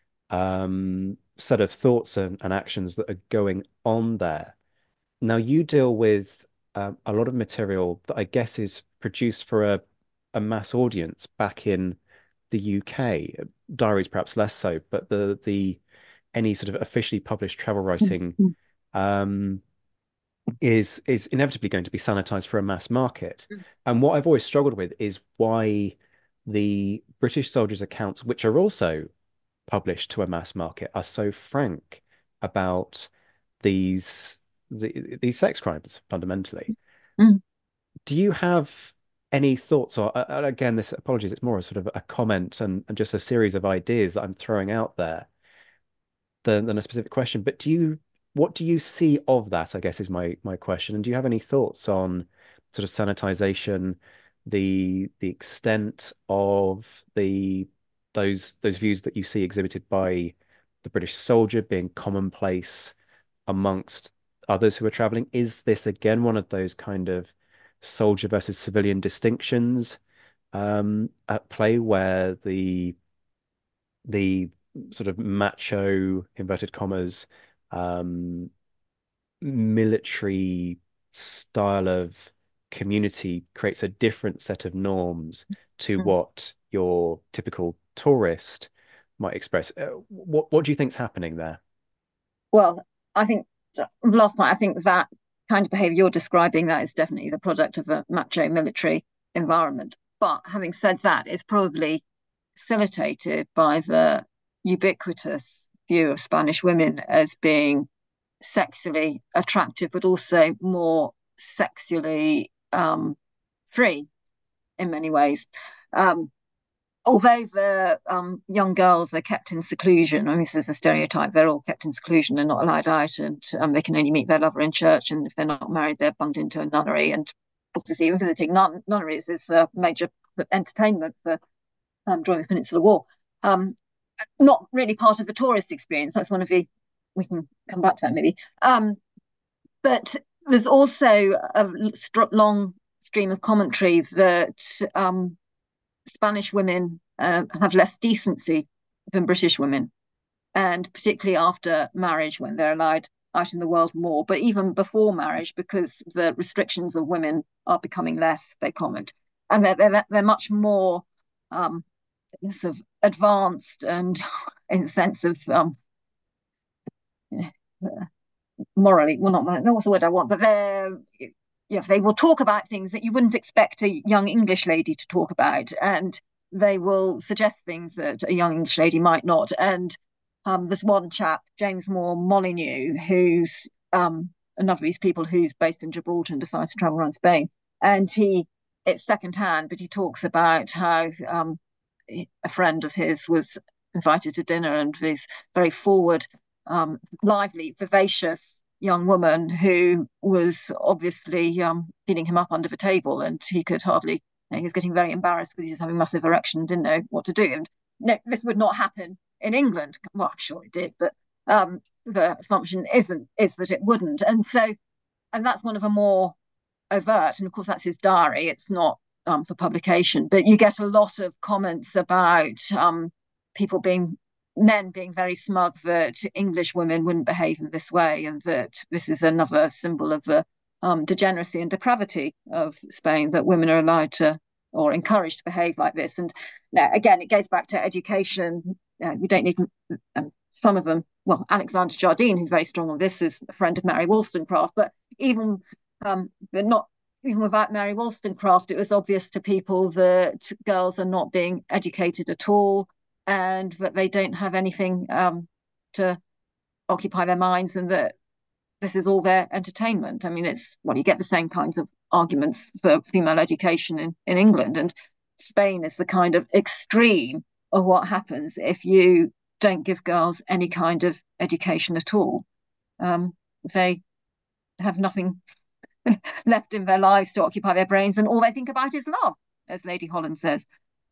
um, set of thoughts and, and actions that are going on there. Now, you deal with um, a lot of material that I guess is produced for a, a mass audience back in the U K. Diaries perhaps less so, but the the any sort of officially published travel writing um, is is inevitably going to be sanitized for a mass market. And what I've always struggled with is why the British soldiers' accounts, which are also published to a mass market, are so frank about these the, these sex crimes fundamentally. Mm. Do you have any thoughts, or uh, uh, again, this apologies, it's more a sort of a comment and, and just a series of ideas that I'm throwing out there than, than a specific question. But do you, what do you see of that, I guess is my my question. And do you have any thoughts on sort of sanitization, the the extent of the those those views that you see exhibited by the British soldier being commonplace amongst others who are traveling? Is this again one of those kind of soldier versus civilian distinctions um, at play where the the sort of macho, inverted commas, um, military style of community creates a different set of norms to Mm. what your typical tourist might express? Uh, what what do you think's happening there? Well, I think last point, I think that kind of behavior you're describing, that is definitely the product of a macho military environment. But having said that, it's probably facilitated by the ubiquitous view of Spanish women as being sexually attractive, but also more sexually um, free in many ways. Um, although the um, young girls are kept in seclusion, I mean, this is a stereotype, they're all kept in seclusion and not allowed out, and um, they can only meet their lover in church, and if they're not married, they're bunged into a nunnery. And obviously, even visiting nun- nunneries is a major entertainment for um, during the Peninsular War. Um, not really part of the tourist experience. That's one of the, we can come back to that maybe. Um, but there's also a long stream of commentary that um, Spanish women uh, have less decency than British women, and particularly after marriage when they're allowed out in the world more, but even before marriage, because the restrictions of women are becoming less, they comment. And they're, they're, they're much more um, sort of advanced and in the sense of um, morally, well, not, no, what's the word I want, but they're, yeah, they will talk about things that you wouldn't expect a young English lady to talk about, and they will suggest things that a young English lady might not. And um, there's one chap, James Moore Molyneux, who's um, another of these people who's based in Gibraltar and decides to travel around Spain. And he, it's secondhand, but he talks about how um, a friend of his was invited to dinner, and this very forward, um, lively, vivacious young woman who was obviously um, feeding him up under the table, and he could hardly, you know, he was getting very embarrassed because he was having massive erection and didn't know what to do. And no, this would not happen in England. Well, I'm sure it did, but um, the assumption isn't is that it wouldn't. And so, and that's one of the more overt, and of course that's his diary. It's not um, for publication, but you get a lot of comments about um, people being men being very smug that English women wouldn't behave in this way, and that this is another symbol of the um, degeneracy and depravity of Spain, that women are allowed to or encouraged to behave like this. And now, again, it goes back to education. Uh, we don't need um, some of them. Well, Alexander Jardine, who's very strong on this, is a friend of Mary Wollstonecraft. But even um, but not even without Mary Wollstonecraft, it was obvious to people that girls are not being educated at all, and that they don't have anything um, to occupy their minds, and that this is all their entertainment. I mean, it's, well, you get the same kinds of arguments for female education in, in England, and Spain is the kind of extreme of what happens if you don't give girls any kind of education at all. Um, they have nothing left in their lives to occupy their brains, and all they think about is love, as Lady Holland says,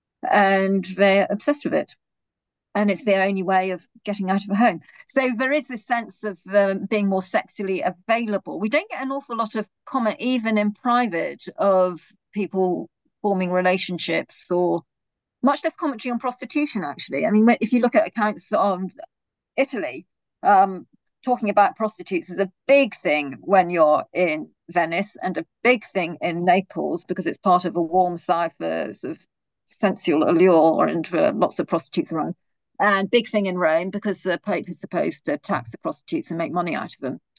and they're obsessed with it. And it's their only way of getting out of a home. So there is this sense of um, being more sexually available. We don't get an awful lot of comment, even in private, of people forming relationships, or much less commentary on prostitution, actually. I mean, if you look at accounts on Italy, um, talking about prostitutes is a big thing when you're in Venice, and a big thing in Naples, because it's part of a warm side for sort of sensual allure, and for lots of prostitutes around. And big thing in Rome, because the Pope is supposed to tax the prostitutes and make money out of them.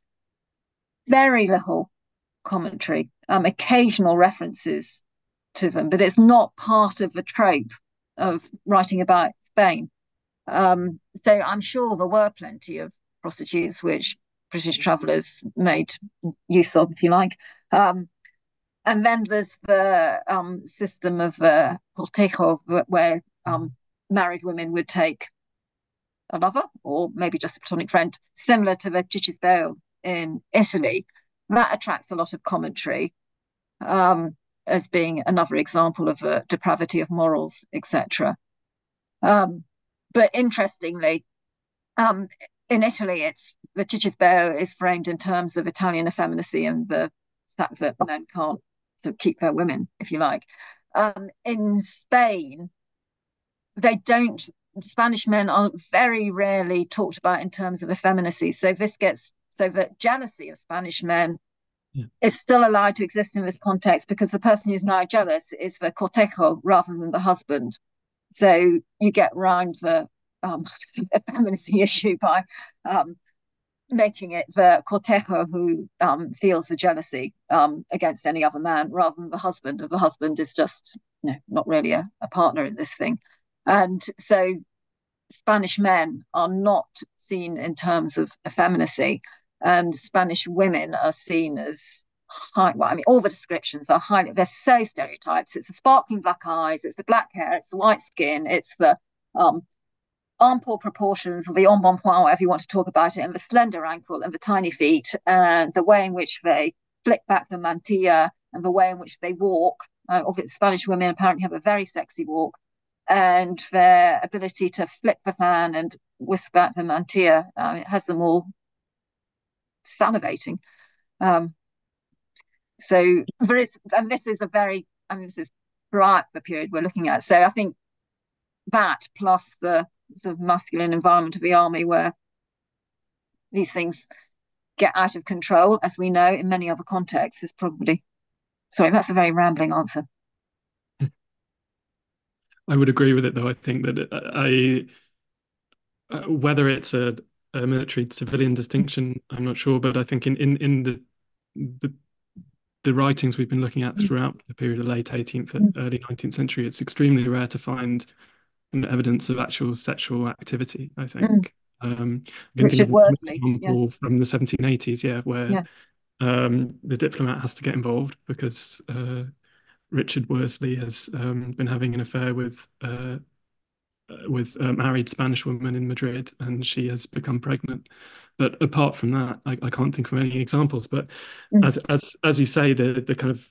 Very little commentary, um, occasional references to them, but it's not part of the trope of writing about Spain. Um, so I'm sure there were plenty of prostitutes which British travellers made use of, if you like. Um, and then there's the um, system of uh, cortejo, where um, married women would take a lover or maybe just a platonic friend, similar to the Cicisbeo in Italy. That attracts a lot of commentary um, as being another example of a depravity of morals, et cetera. Um, but interestingly, um, in Italy, it's the Cicisbeo is framed in terms of Italian effeminacy and the fact that men can't sort of keep their women, if you like. Um, in Spain, they don't. Spanish men are very rarely talked about in terms of effeminacy. So this gets so that jealousy of Spanish men yeah. is still allowed to exist in this context because the person who's now jealous is the cortejo rather than the husband. So you get round the um, effeminacy issue by um, making it the cortejo who um, feels the jealousy um, against any other man rather than the husband. If the husband is just you know, not really a, a partner in this thing. And so Spanish men are not seen in terms of effeminacy, and Spanish women are seen as high. Well, I mean, all the descriptions are highly, they're so stereotypes. It's the sparkling black eyes, it's the black hair, it's the white skin, it's the um, ample proportions, or the embonpoint, whatever you want to talk about it, and the slender ankle and the tiny feet, and the way in which they flick back the mantilla, and the way in which they walk. Uh, Spanish women apparently have a very sexy walk. And their ability to flip the fan and whisk back the mantilla, um, it has them all salivating. Um, so there is, and this is a very, I mean, this is throughout the period we're looking at. So I think that plus the sort of masculine environment of the army where these things get out of control, as we know in many other contexts, is probably, sorry, that's a very rambling answer. I would agree with it, though. I think that I, uh, whether it's a, a military civilian distinction, I'm not sure, but I think in in in the the the writings we've been looking at throughout the period of late eighteenth and early nineteenth century, it's extremely rare to find evidence of actual sexual activity. I think. Mm. Um, I can Richard think of Worsley, an example yeah. from the seventeen eighties, yeah, where yeah. Um, the diplomat has to get involved because uh, Richard Worsley has um, been having an affair with uh, with a married Spanish woman in Madrid, and she has become pregnant. But apart from that, I, I can't think of any examples. But mm. as as as you say, the the kind of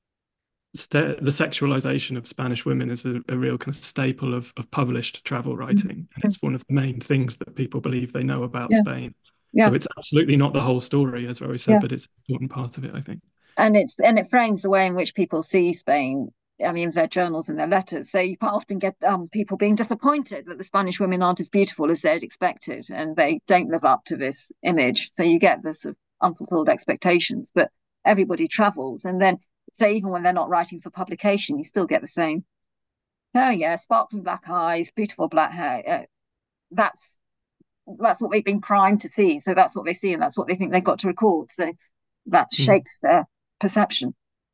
st- the sexualization of Spanish women is a, a real kind of staple of of published travel writing, mm. and it's one of the main things that people believe they know about yeah. Spain. Yeah. So it's absolutely not the whole story, as Rory said, yeah. but it's an important part of it, I think. And it's and it frames the way in which people see Spain. I mean, their journals and their letters. So you quite often get um, people being disappointed that the Spanish women aren't as beautiful as they'd expected, and they don't live up to this image. So you get this sort of unfulfilled expectations. But everybody travels, and then say even when they're not writing for publication, you still get the same. Oh yeah, sparkling black eyes, beautiful black hair. Uh, that's that's what they've been primed to see. So that's what they see, and that's what they think they've got to record. So that mm. shapes their perception.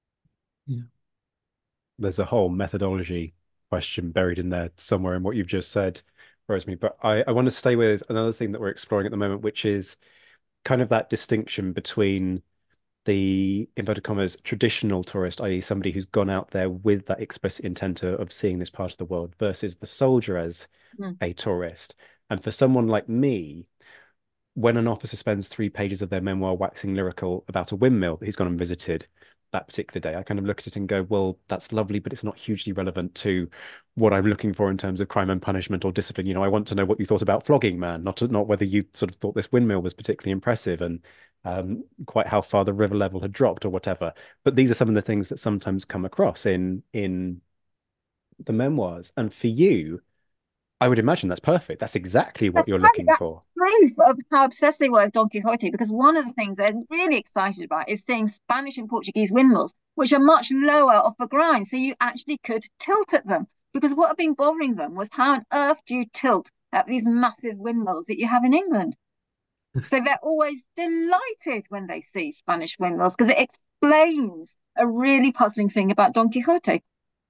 Yeah. There's a whole methodology question buried in there somewhere in what you've just said, Rosemary. But I, I want to stay with another thing that we're exploring at the moment, which is kind of that distinction between the, inverted commas, traditional tourist, that is somebody who's gone out there with that explicit intent of seeing this part of the world, versus the soldier as mm. a tourist. And for someone like me, when an officer spends three pages of their memoir waxing lyrical about a windmill that he's gone and visited that particular day, I kind of look at it and go, well, that's lovely, but it's not hugely relevant to what I'm looking for in terms of crime and punishment or discipline. You know, I want to know what you thought about flogging man, not to, not whether you sort of thought this windmill was particularly impressive and um, quite how far the river level had dropped or whatever. But these are some of the things that sometimes come across in in the memoirs. And for you, I would imagine that's perfect. That's exactly what that's you're looking that's for. Proof of how obsessed they were with Don Quixote, because one of the things they're really excited about is seeing Spanish and Portuguese windmills, which are much lower off the ground. So you actually could tilt at them, because what had been bothering them was how on earth do you tilt at these massive windmills that you have in England? So they're always delighted when they see Spanish windmills, because it explains a really puzzling thing about Don Quixote.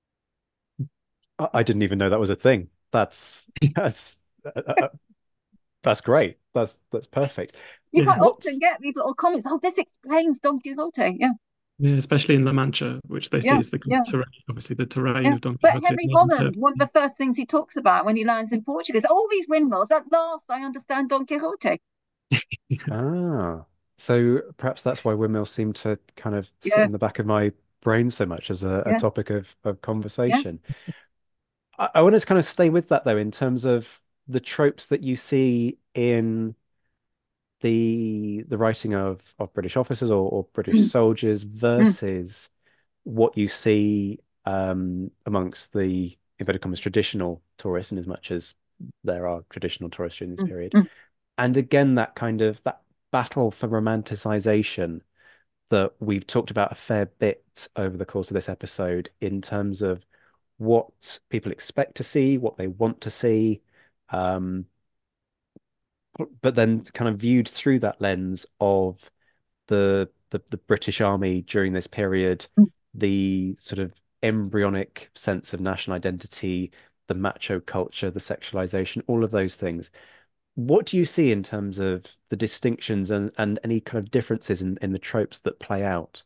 I didn't even know that was a thing. That's that's uh, that's great. That's that's perfect. You quite yeah. often get these little comments. Oh, this explains Don Quixote. Yeah. Yeah, especially in La Mancha, which they see Yeah, as the yeah, terrain, obviously the terrain yeah. of Don But Quixote. Henry Holland, one of the first things he talks about when he lands in Portugal is all these windmills. At last, I understand Don Quixote. Ah, so perhaps that's why windmills seem to kind of sit Yeah, in the back of my brain so much as a, a yeah, topic of, of yeah. conversation. I, I want to kind of stay with that though, in terms of the tropes that you see in the the writing of of British officers or, or British Mm, soldiers mm, versus what you see um, amongst the inverted commas traditional tourists, in as much as there are traditional tourists during this mm, period. mm. And again, that kind of that battle for romanticization that we've talked about a fair bit over the course of this episode in terms of what people expect to see, what they want to see, um, but then kind of viewed through that lens of the, the the British Army during this period, Mm. the sort of embryonic sense of national identity, the macho culture, the sexualization, all of those things. What do you see in terms of the distinctions and, and any kind of differences in, in the tropes that play out?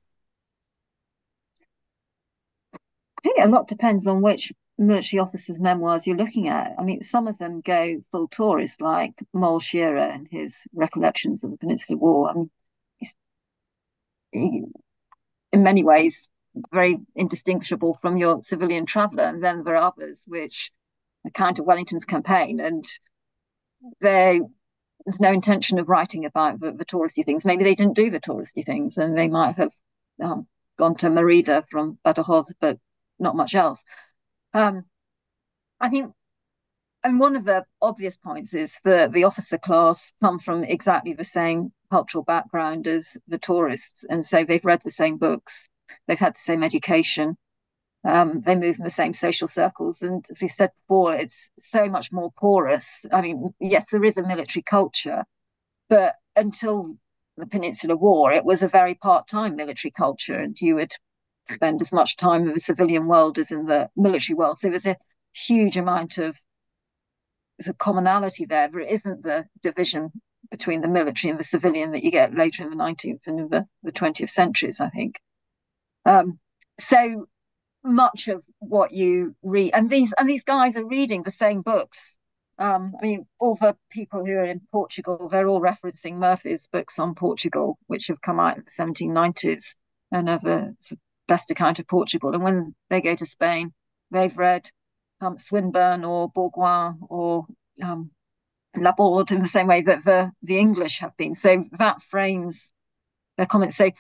I think a lot depends on which military officer's memoirs you're looking at. I mean, some of them go full tourist, like Moll Shearer and his recollections of the Peninsular War. I mean, he's, he, in many ways, very indistinguishable from your civilian traveller. And then there are others which account of Wellington's campaign, and they have no intention of writing about the, the touristy things. Maybe they didn't do the touristy things, and they might have um, gone to Merida from Badajoz, but not much else. Um, I think, and one of the obvious points is that the officer class come from exactly the same cultural background as the tourists, and so they've read the same books, they've had the same education, um, they move in the same social circles, and as we've said before, it's so much more porous. I mean, yes, there is a military culture, but until the Peninsular War, it was a very part-time military culture, and you would spend as much time in the civilian world as in the military world. So there's a huge amount of there's a commonality there. There isn't the division between the military and the civilian that you get later in the nineteenth and in the, the twentieth centuries, I think. Um, so much of what you read, and these and these guys are reading the same books. Um, I mean, all the people who are in Portugal, they're all referencing Murphy's books on Portugal, which have come out in the seventeen nineties and are the best account of Portugal. And when they go to Spain, they've read um, Swinburne or Bourgoin or um, Laborde in the same way that the, the English have been. So that frames their comments. So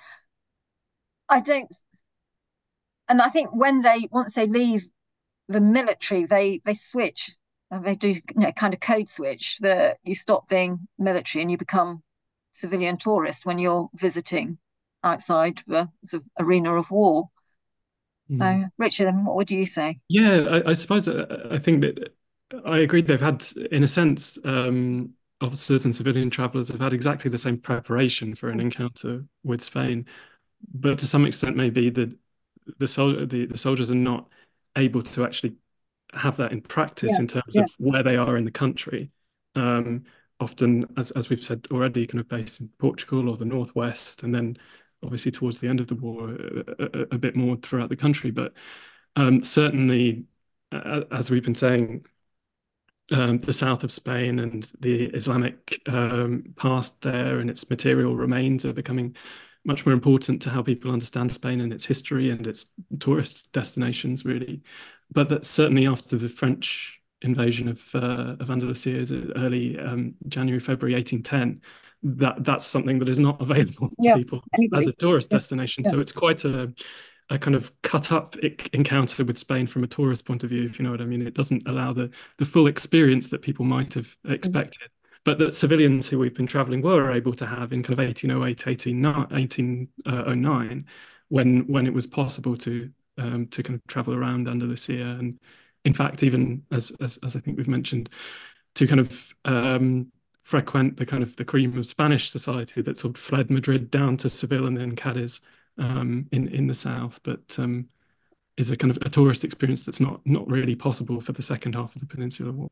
I don't, and I think when they, once they leave the military, they, they switch, and they do, you know, kind of code switch, that you stop being military and you become civilian tourists when you're visiting outside the sort of arena of war. Mm. So, Richard, what would you say? Yeah, I, I suppose I, I think that I agree. They've had, in a sense, um, officers and civilian travelers have had exactly the same preparation for an encounter with Spain, but to some extent, maybe the the, sol the, the soldiers are not able to actually have that in practice Yeah, in terms yeah. of where they are in the country. Um, often, as as we've said already, kind of based in Portugal or the Northwest, and then obviously towards the end of the war, a, a, a bit more throughout the country. But um, certainly, uh, as we've been saying, um, the south of Spain and the Islamic um, past there and its material remains are becoming much more important to how people understand Spain and its history and its tourist destinations, really. But that certainly after the French invasion of uh, of Andalusia, early um, January, February eighteen ten, that that's something that is not available to Yeah, people anybody. as a tourist Yeah, destination. yeah. So it's quite a a kind of cut up encounter with Spain from a tourist point of view, if you know what I mean. It doesn't allow the the full experience that people might have expected, but that civilians who we've been traveling were able to have in kind of eighteen oh eight, eighteen oh nine, when when it was possible to um, to kind of travel around Andalusia, and in fact, even as as, as I think we've mentioned, to kind of um, frequent the kind of the cream of Spanish society that sort of fled Madrid down to Seville and then Cadiz um, in in the south, but um, is a kind of a tourist experience that's not not really possible for the second half of the Peninsular War.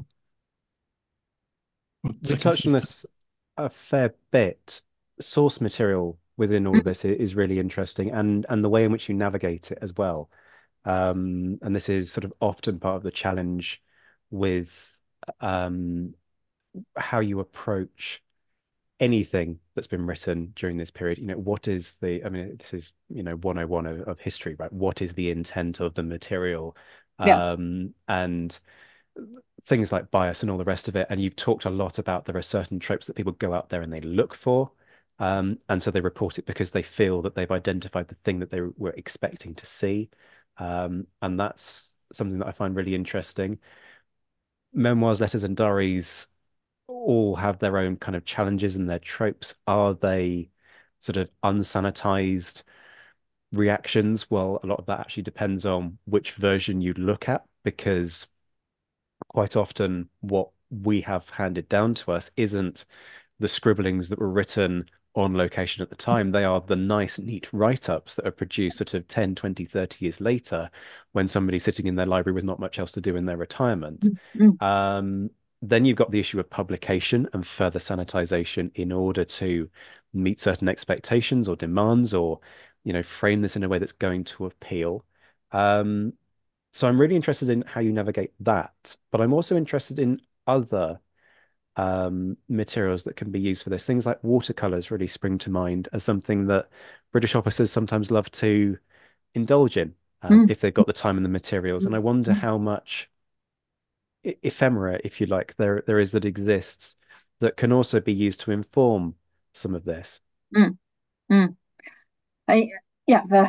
We touched on this a fair bit. Source material within all of this is really interesting, and and the way in which you navigate it as well. Um, and this is sort of often part of the challenge with um, how you approach anything that's been written during this period. You know, what is the, I mean, this is, you know, one oh one of, of history, right? What is the intent of the material? Yeah. Um, and things like bias and all the rest of it. And you've talked a lot about there are certain tropes that people go out there and they look for. Um, and so they report it because they feel that they've identified the thing that they were expecting to see. Um, and that's something that I find really interesting. Memoirs, letters, and diaries all have their own kind of challenges and their tropes. Are they sort of unsanitized reactions? Well, a lot of that actually depends on which version you look at, because quite often what we have handed down to us isn't the scribblings that were written on location at the time. They are the nice, neat write-ups that are produced sort of ten, twenty, thirty years later when somebody's sitting in their library with not much else to do in their retirement. Mm. Um, then you've got the issue of publication and further sanitization in order to meet certain expectations or demands, or, you know, frame this in a way that's going to appeal. Um, so I'm really interested in how you navigate that, but I'm also interested in other um, materials that can be used for this. Things like watercolors really spring to mind as something that British officers sometimes love to indulge in um, Mm. if they've got the time and the materials. And I wonder how much e- ephemera, if you like, there there is that exists that can also be used to inform some of this. Mm. Mm. I, yeah, the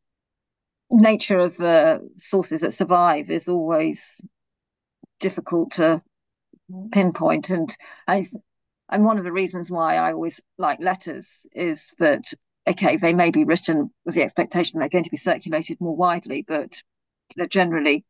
nature of the sources that survive is always difficult to pinpoint, and I, and one of the reasons why I always like letters is that, okay, they may be written with the expectation they're going to be circulated more widely, but they're generally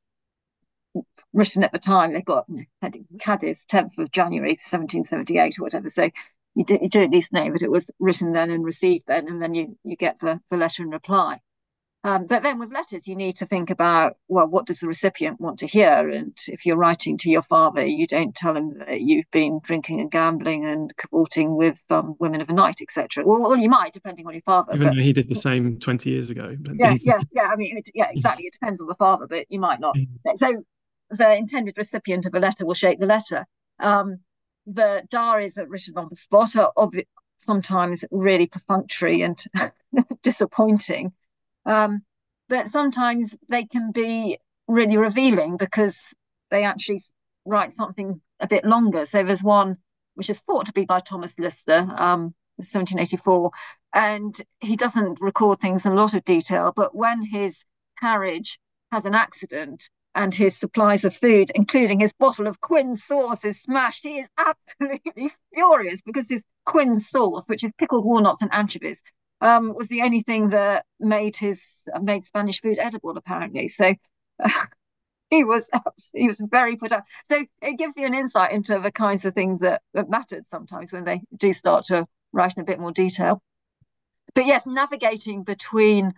written at the time. They've got Cadiz, tenth of January seventeen seventy-eight or whatever, so you do, you do at least know that it was written then and received then, and then you you get the, the letter and reply. Um, but then with letters, you need to think about, well, what does the recipient want to hear? And if you're writing to your father, you don't tell him that you've been drinking and gambling and cavorting with um, women of the night, et cetera. Well, well, you might, depending on your father. Even but, though he did the same twenty years ago. But yeah, yeah, yeah. I mean, it, yeah, exactly. It depends on the father, but you might not. So the intended recipient of a letter will shape the letter. Um, the diaries that are written on the spot are obvi- sometimes really perfunctory and disappointing. Um, but sometimes they can be really revealing because they actually write something a bit longer. So there's one which is thought to be by Thomas Lister, um, seventeen eighty-four, and he doesn't record things in a lot of detail, but when his carriage has an accident and his supplies of food, including his bottle of Quin's sauce, is smashed, he is absolutely furious because his Quin's sauce, which is pickled walnuts and anchovies, um, was the only thing that made his uh, made Spanish food edible, apparently. So uh, he was he was very put out. So it gives you an insight into the kinds of things that, that mattered sometimes when they do start to write in a bit more detail. But yes, navigating between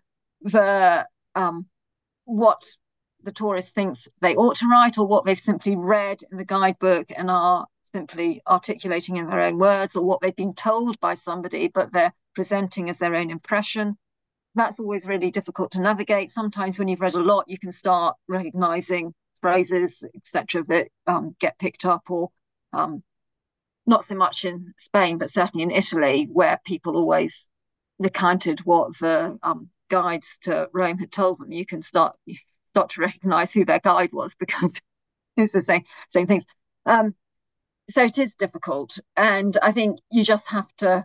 the um, what the tourist thinks they ought to write or what they've simply read in the guidebook and are simply articulating in their own words, or what they've been told by somebody but they're presenting as their own impression. That's always really difficult to navigate. Sometimes when you've read a lot, you can start recognizing phrases, et cetera, that um, get picked up, or um, not so much in Spain, but certainly in Italy, where people always recounted what the um, guides to Rome had told them. You can start start to recognize who their guide was because it's the same same things. Um, so it is difficult, and I think you just have to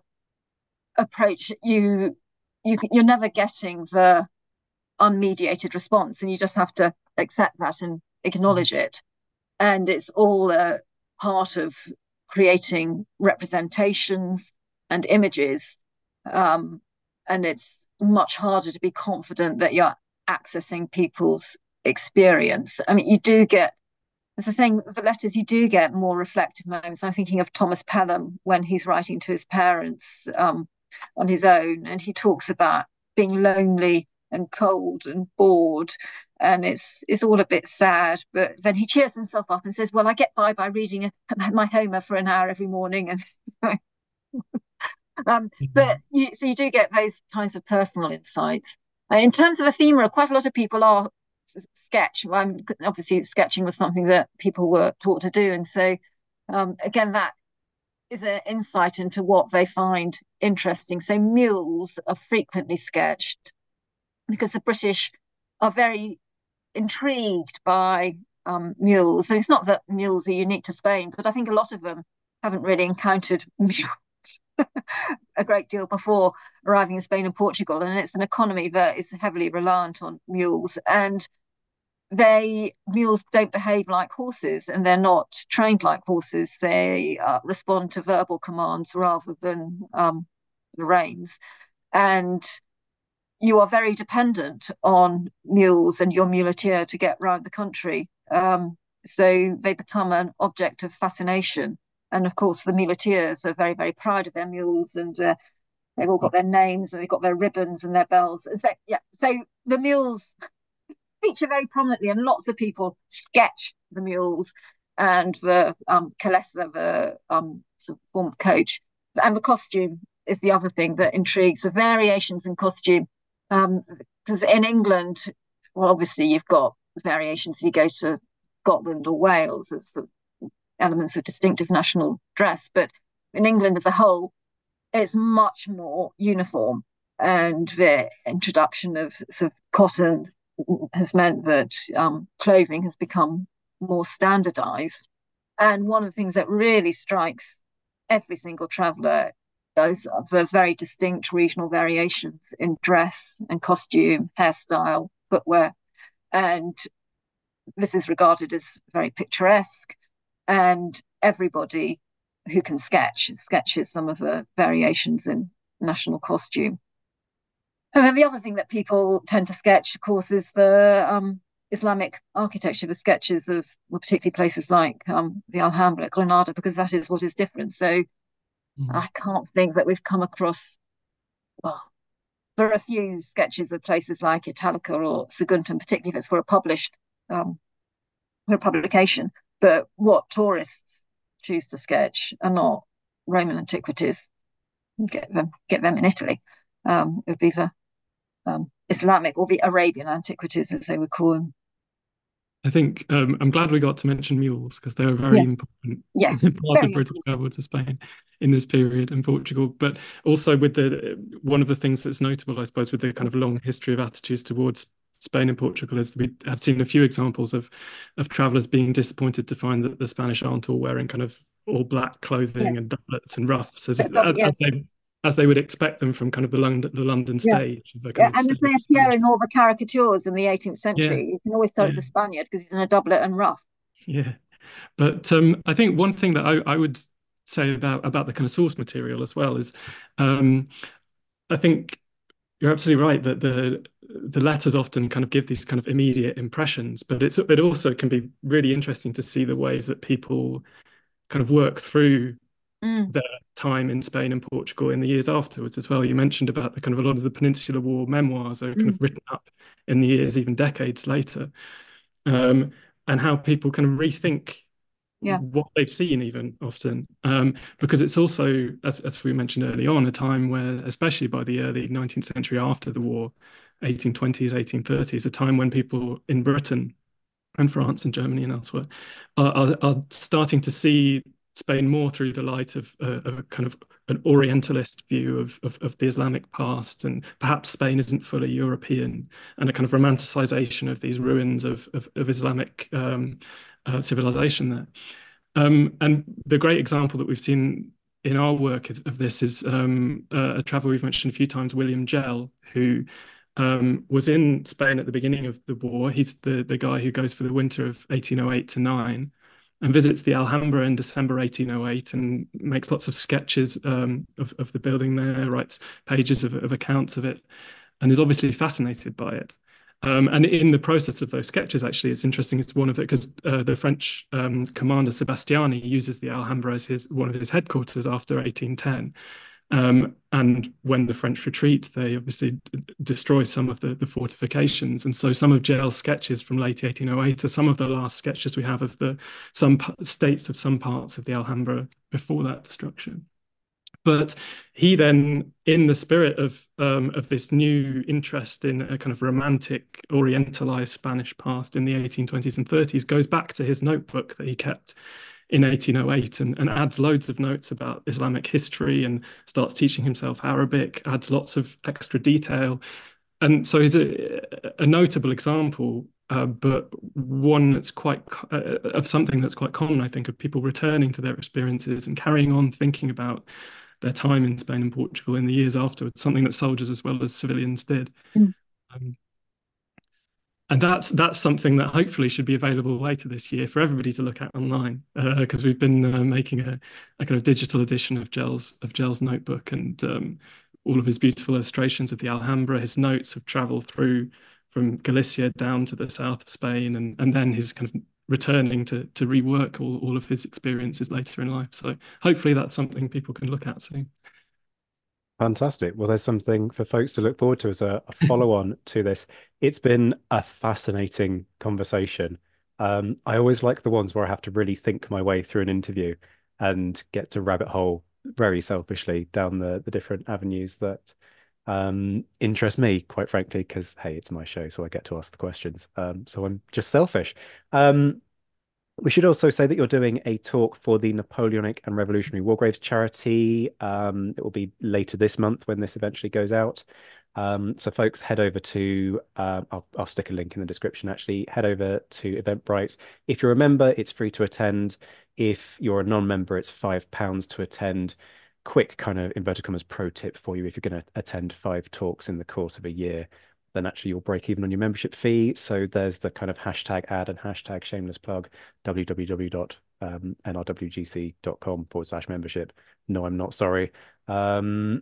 approach you. You you're never getting the unmediated response, and you just have to accept that and acknowledge it. And it's all a part of creating representations and images. Um, and it's much harder to be confident that you're accessing people's experience. I mean, you do get, as I was saying, the letters, you do get more reflective moments. I'm thinking of Thomas Pelham when he's writing to his parents um, on his own, and he talks about being lonely and cold and bored, and it's it's all a bit sad, but then he cheers himself up and says, well, I get by by reading a, my Homer for an hour every morning. And um, but you, so you do get those kinds of personal insights. Uh, in terms of ephemera, quite a lot of people are sketch. Um, obviously, sketching was something that people were taught to do, and so um, again, that is an insight into what they find interesting. So mules are frequently sketched because the British are very intrigued by um, mules. So it's not that mules are unique to Spain, but I think a lot of them haven't really encountered mules a great deal before arriving in Spain and Portugal. And it's an economy that is heavily reliant on mules. And they mules don't behave like horses, and they're not trained like horses. They uh, respond to verbal commands rather than um, the reins. And you are very dependent on mules and your muleteer to get around the country. Um, so they become an object of fascination. And of course, the muleteers are very, very proud of their mules, and uh, they've all got their names and they've got their ribbons and their bells. And so, yeah, so the mules feature very prominently, and lots of people sketch the mules and the um, calesa, the um, sort of form of coach. And the costume is the other thing that intrigues, the variations in costume. Um, because in England, well, obviously you've got variations if you go to Scotland or Wales, there's sort of elements of distinctive national dress, but in England as a whole, it's much more uniform. And the introduction of sort of cotton has meant that um, clothing has become more standardized. And one of the things that really strikes every single traveller those are the very distinct regional variations in dress and costume, hairstyle, footwear. And this is regarded as very picturesque. And everybody who can sketch sketches some of the variations in national costume. And then the other thing that people tend to sketch, of course, is the um, Islamic architecture, the sketches of well, particularly places like um, the Alhambra, Granada, because that is what is different. So mm. I can't think that we've come across, well, there are a few sketches of places like Italica or Saguntum, particularly if it's for a published, um, for a publication. But what tourists choose to sketch are not Roman antiquities. Get them, get them in Italy. Um, it would be the um, Islamic or the Arabian antiquities, as they would call them. I think um, I'm glad we got to mention mules because they were very yes. important yes, part of British travel to Spain in this period and Portugal. But also with the one of the things that's notable, I suppose, with the kind of long history of attitudes towards Spain and Portugal is we have seen a few examples of of travellers being disappointed to find that the Spanish aren't all wearing kind of all black clothing yes. and doublets and ruffs as, if, but, as, yes. as they as they would expect them from kind of the London the London stage. Yeah, yeah. and as they appear in all the caricatures in the eighteenth century, yeah. you can always tell yeah. it's a Spaniard because he's in a doublet and ruff. Yeah, but um, I think one thing that I, I would say about about the kind of source material as well is, um, I think you're absolutely right that the the letters often kind of give these kind of immediate impressions, but it's it also can be really interesting to see the ways that people kind of work through Mm. their time in Spain and Portugal in the years afterwards as well. You mentioned about the kind of a lot of the Peninsular War memoirs are kind mm. of written up in the years, even decades later, um, and how people kind of rethink yeah. what they've seen even often, um, because it's also, as, as we mentioned early on, a time where, especially by the early nineteenth century after the war, eighteen twenties, eighteen thirties, a time when people in Britain and France and Germany and elsewhere are, are, are starting to see Spain more through the light of, uh, of a kind of an Orientalist view of, of of the Islamic past, and perhaps Spain isn't fully European, and a kind of romanticization of these ruins of of, of Islamic um, uh, civilization there. Um, and the great example that we've seen in our work of, of this is um, uh, a traveller we've mentioned a few times, William Gell, who um, was in Spain at the beginning of the war. He's the the guy who goes for the winter of eighteen oh eight to nine. And visits the Alhambra in December eighteen oh eight and makes lots of sketches um, of, of the building there, writes pages of, of accounts of it, and is obviously fascinated by it. Um, and in the process of those sketches, actually, it's interesting, it's one of it, because uh, the French um, commander Sebastiani uses the Alhambra as his one of his headquarters after eighteen ten. Um, and when the French retreat, they obviously d- destroy some of the, the fortifications. And so some of Gell's sketches from late eighteen oh eight are some of the last sketches we have of the some p- states of some parts of the Alhambra before that destruction. But he then, in the spirit of um, of this new interest in a kind of romantic, orientalized Spanish past in the eighteen twenties and thirties, goes back to his notebook that he kept in eighteen oh eight and, and adds loads of notes about Islamic history and starts teaching himself Arabic, adds lots of extra detail. And so he's a, a notable example, uh, but one that's quite uh, of something that's quite common, I think, of people returning to their experiences and carrying on thinking about their time in Spain and Portugal in the years afterwards, something that soldiers as well as civilians did. Mm. Um, and that's that's something that hopefully should be available later this year for everybody to look at online, because uh, we've been uh, making a, a kind of digital edition of Gel's of Gel's notebook, and um, all of his beautiful illustrations of the Alhambra, his notes of travel through from Galicia down to the south of Spain, and and then his kind of returning to to rework all, all of his experiences later in life. So hopefully that's something people can look at soon. Fantastic. Well, there's something for folks to look forward to as a, a follow-on to this. It's been a fascinating conversation. Um, I always like the ones where I have to really think my way through an interview and get to rabbit hole very selfishly down the, the different avenues that um, interest me, quite frankly, because, hey, it's my show, so I get to ask the questions. Um, so I'm just selfish. Um, We should also say that you're doing a talk for the Napoleonic and Revolutionary War Graves charity. Um, it will be later this month when this eventually goes out. Um, so folks, head over to, uh, I'll, I'll stick a link in the description actually, head over to Eventbrite. If you're a member, it's free to attend. If you're a non-member, it's five pounds to attend. Quick kind of inverted commas pro tip for you: if you're going to attend five talks in the course of a year, then actually you'll break even on your membership fee. So there's the kind of hashtag ad and hashtag shameless plug, www.nrwgc.com forward slash membership. No, I'm not sorry. Um,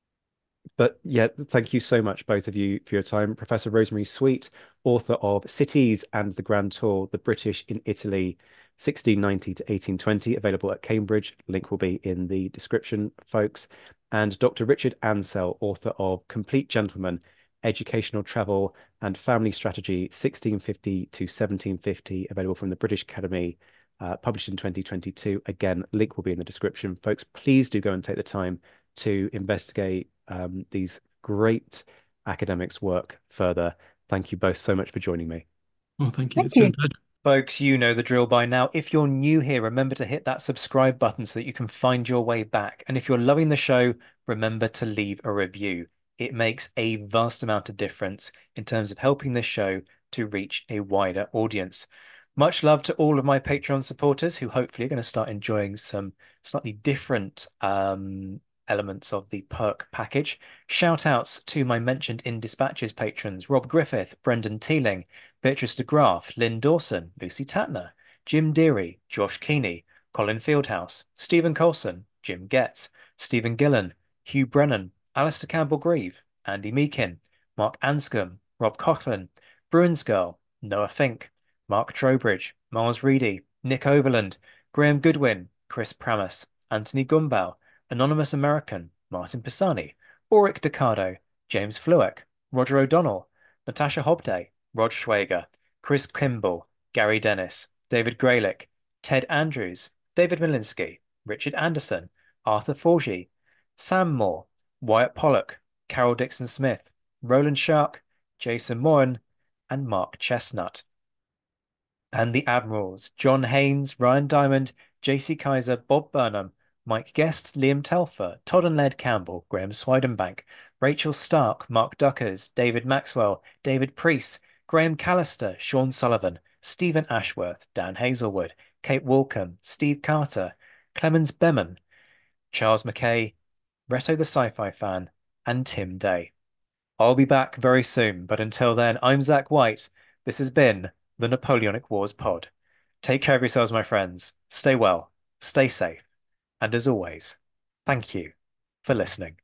but yeah, thank you so much, both of you, for your time. Professor Rosemary Sweet, author of Cities and the Grand Tour, The British in Italy, sixteen ninety to eighteen twenty, available at Cambridge. Link will be in the description, folks. And Doctor Richard Ansell, author of Complete Gentleman, Educational Travel and Family Strategy, sixteen fifty to seventeen fifty, available from the British Academy, uh, published in twenty twenty-two. Again, link will be in the description. Folks, please do go and take the time to investigate um, these great academics' work further. Thank you both so much for joining me. Well, thank you. Thank it's you. been good. Folks, you know the drill by now. If you're new here, remember to hit that subscribe button so that you can find your way back. And if you're loving the show, remember to leave a review. It makes a vast amount of difference in terms of helping this show to reach a wider audience. Much love to all of my Patreon supporters who hopefully are going to start enjoying some slightly different um, elements of the perk package. Shout outs to my mentioned in Dispatches patrons: Rob Griffith, Brendan Teeling, Beatrice de Graaf, Lynn Dawson, Lucy Tatner, Jim Deary, Josh Keeney, Colin Fieldhouse, Stephen Colson, Jim Getz, Stephen Gillen, Hugh Brennan, Alistair Campbell-Grieve, Andy Meakin, Mark Anscombe, Rob Coughlin, Bruins Girl, Noah Fink, Mark Trowbridge, Miles Reedy, Nick Overland, Graham Goodwin, Chris Pramas, Anthony Gumbau, Anonymous American, Martin Pisani, Ulrich Decado, James Flueck, Roger O'Donnell, Natasha Hobday, Rod Schwager, Chris Kimball, Gary Dennis, David Graylick, Ted Andrews, David Malinsky, Richard Anderson, Arthur Forgy, Sam Moore, Wyatt Pollock, Carol Dixon-Smith, Roland Shark, Jason Moran, and Mark Chestnut. And the Admirals: John Haynes, Ryan Diamond, J C Kaiser, Bob Burnham, Mike Guest, Liam Telfer, Todd and Led Campbell, Graham Swidenbank, Rachel Stark, Mark Duckers, David Maxwell, David Priest, Graham Callister, Sean Sullivan, Stephen Ashworth, Dan Hazelwood, Kate Walcombe, Steve Carter, Clemens Beman, Charles McKay, Reto the Sci-Fi Fan, and Tim Day. I'll be back very soon, but until then, I'm Zach White. This has been the Napoleonic Wars Pod. Take care of yourselves, my friends. Stay well, stay safe, and as always, thank you for listening.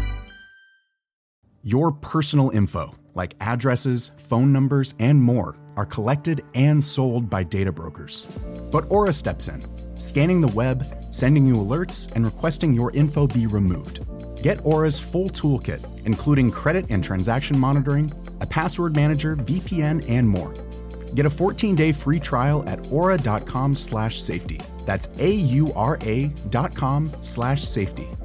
Your personal info, like addresses, phone numbers, and more, are collected and sold by data brokers. But Aura steps in, scanning the web, sending you alerts, and requesting your info be removed. Get Aura's full toolkit, including credit and transaction monitoring, a password manager, V P N, and more. Get a fourteen-day free trial at aura.com slash safety. That's A-U-R-A dot com slash safety.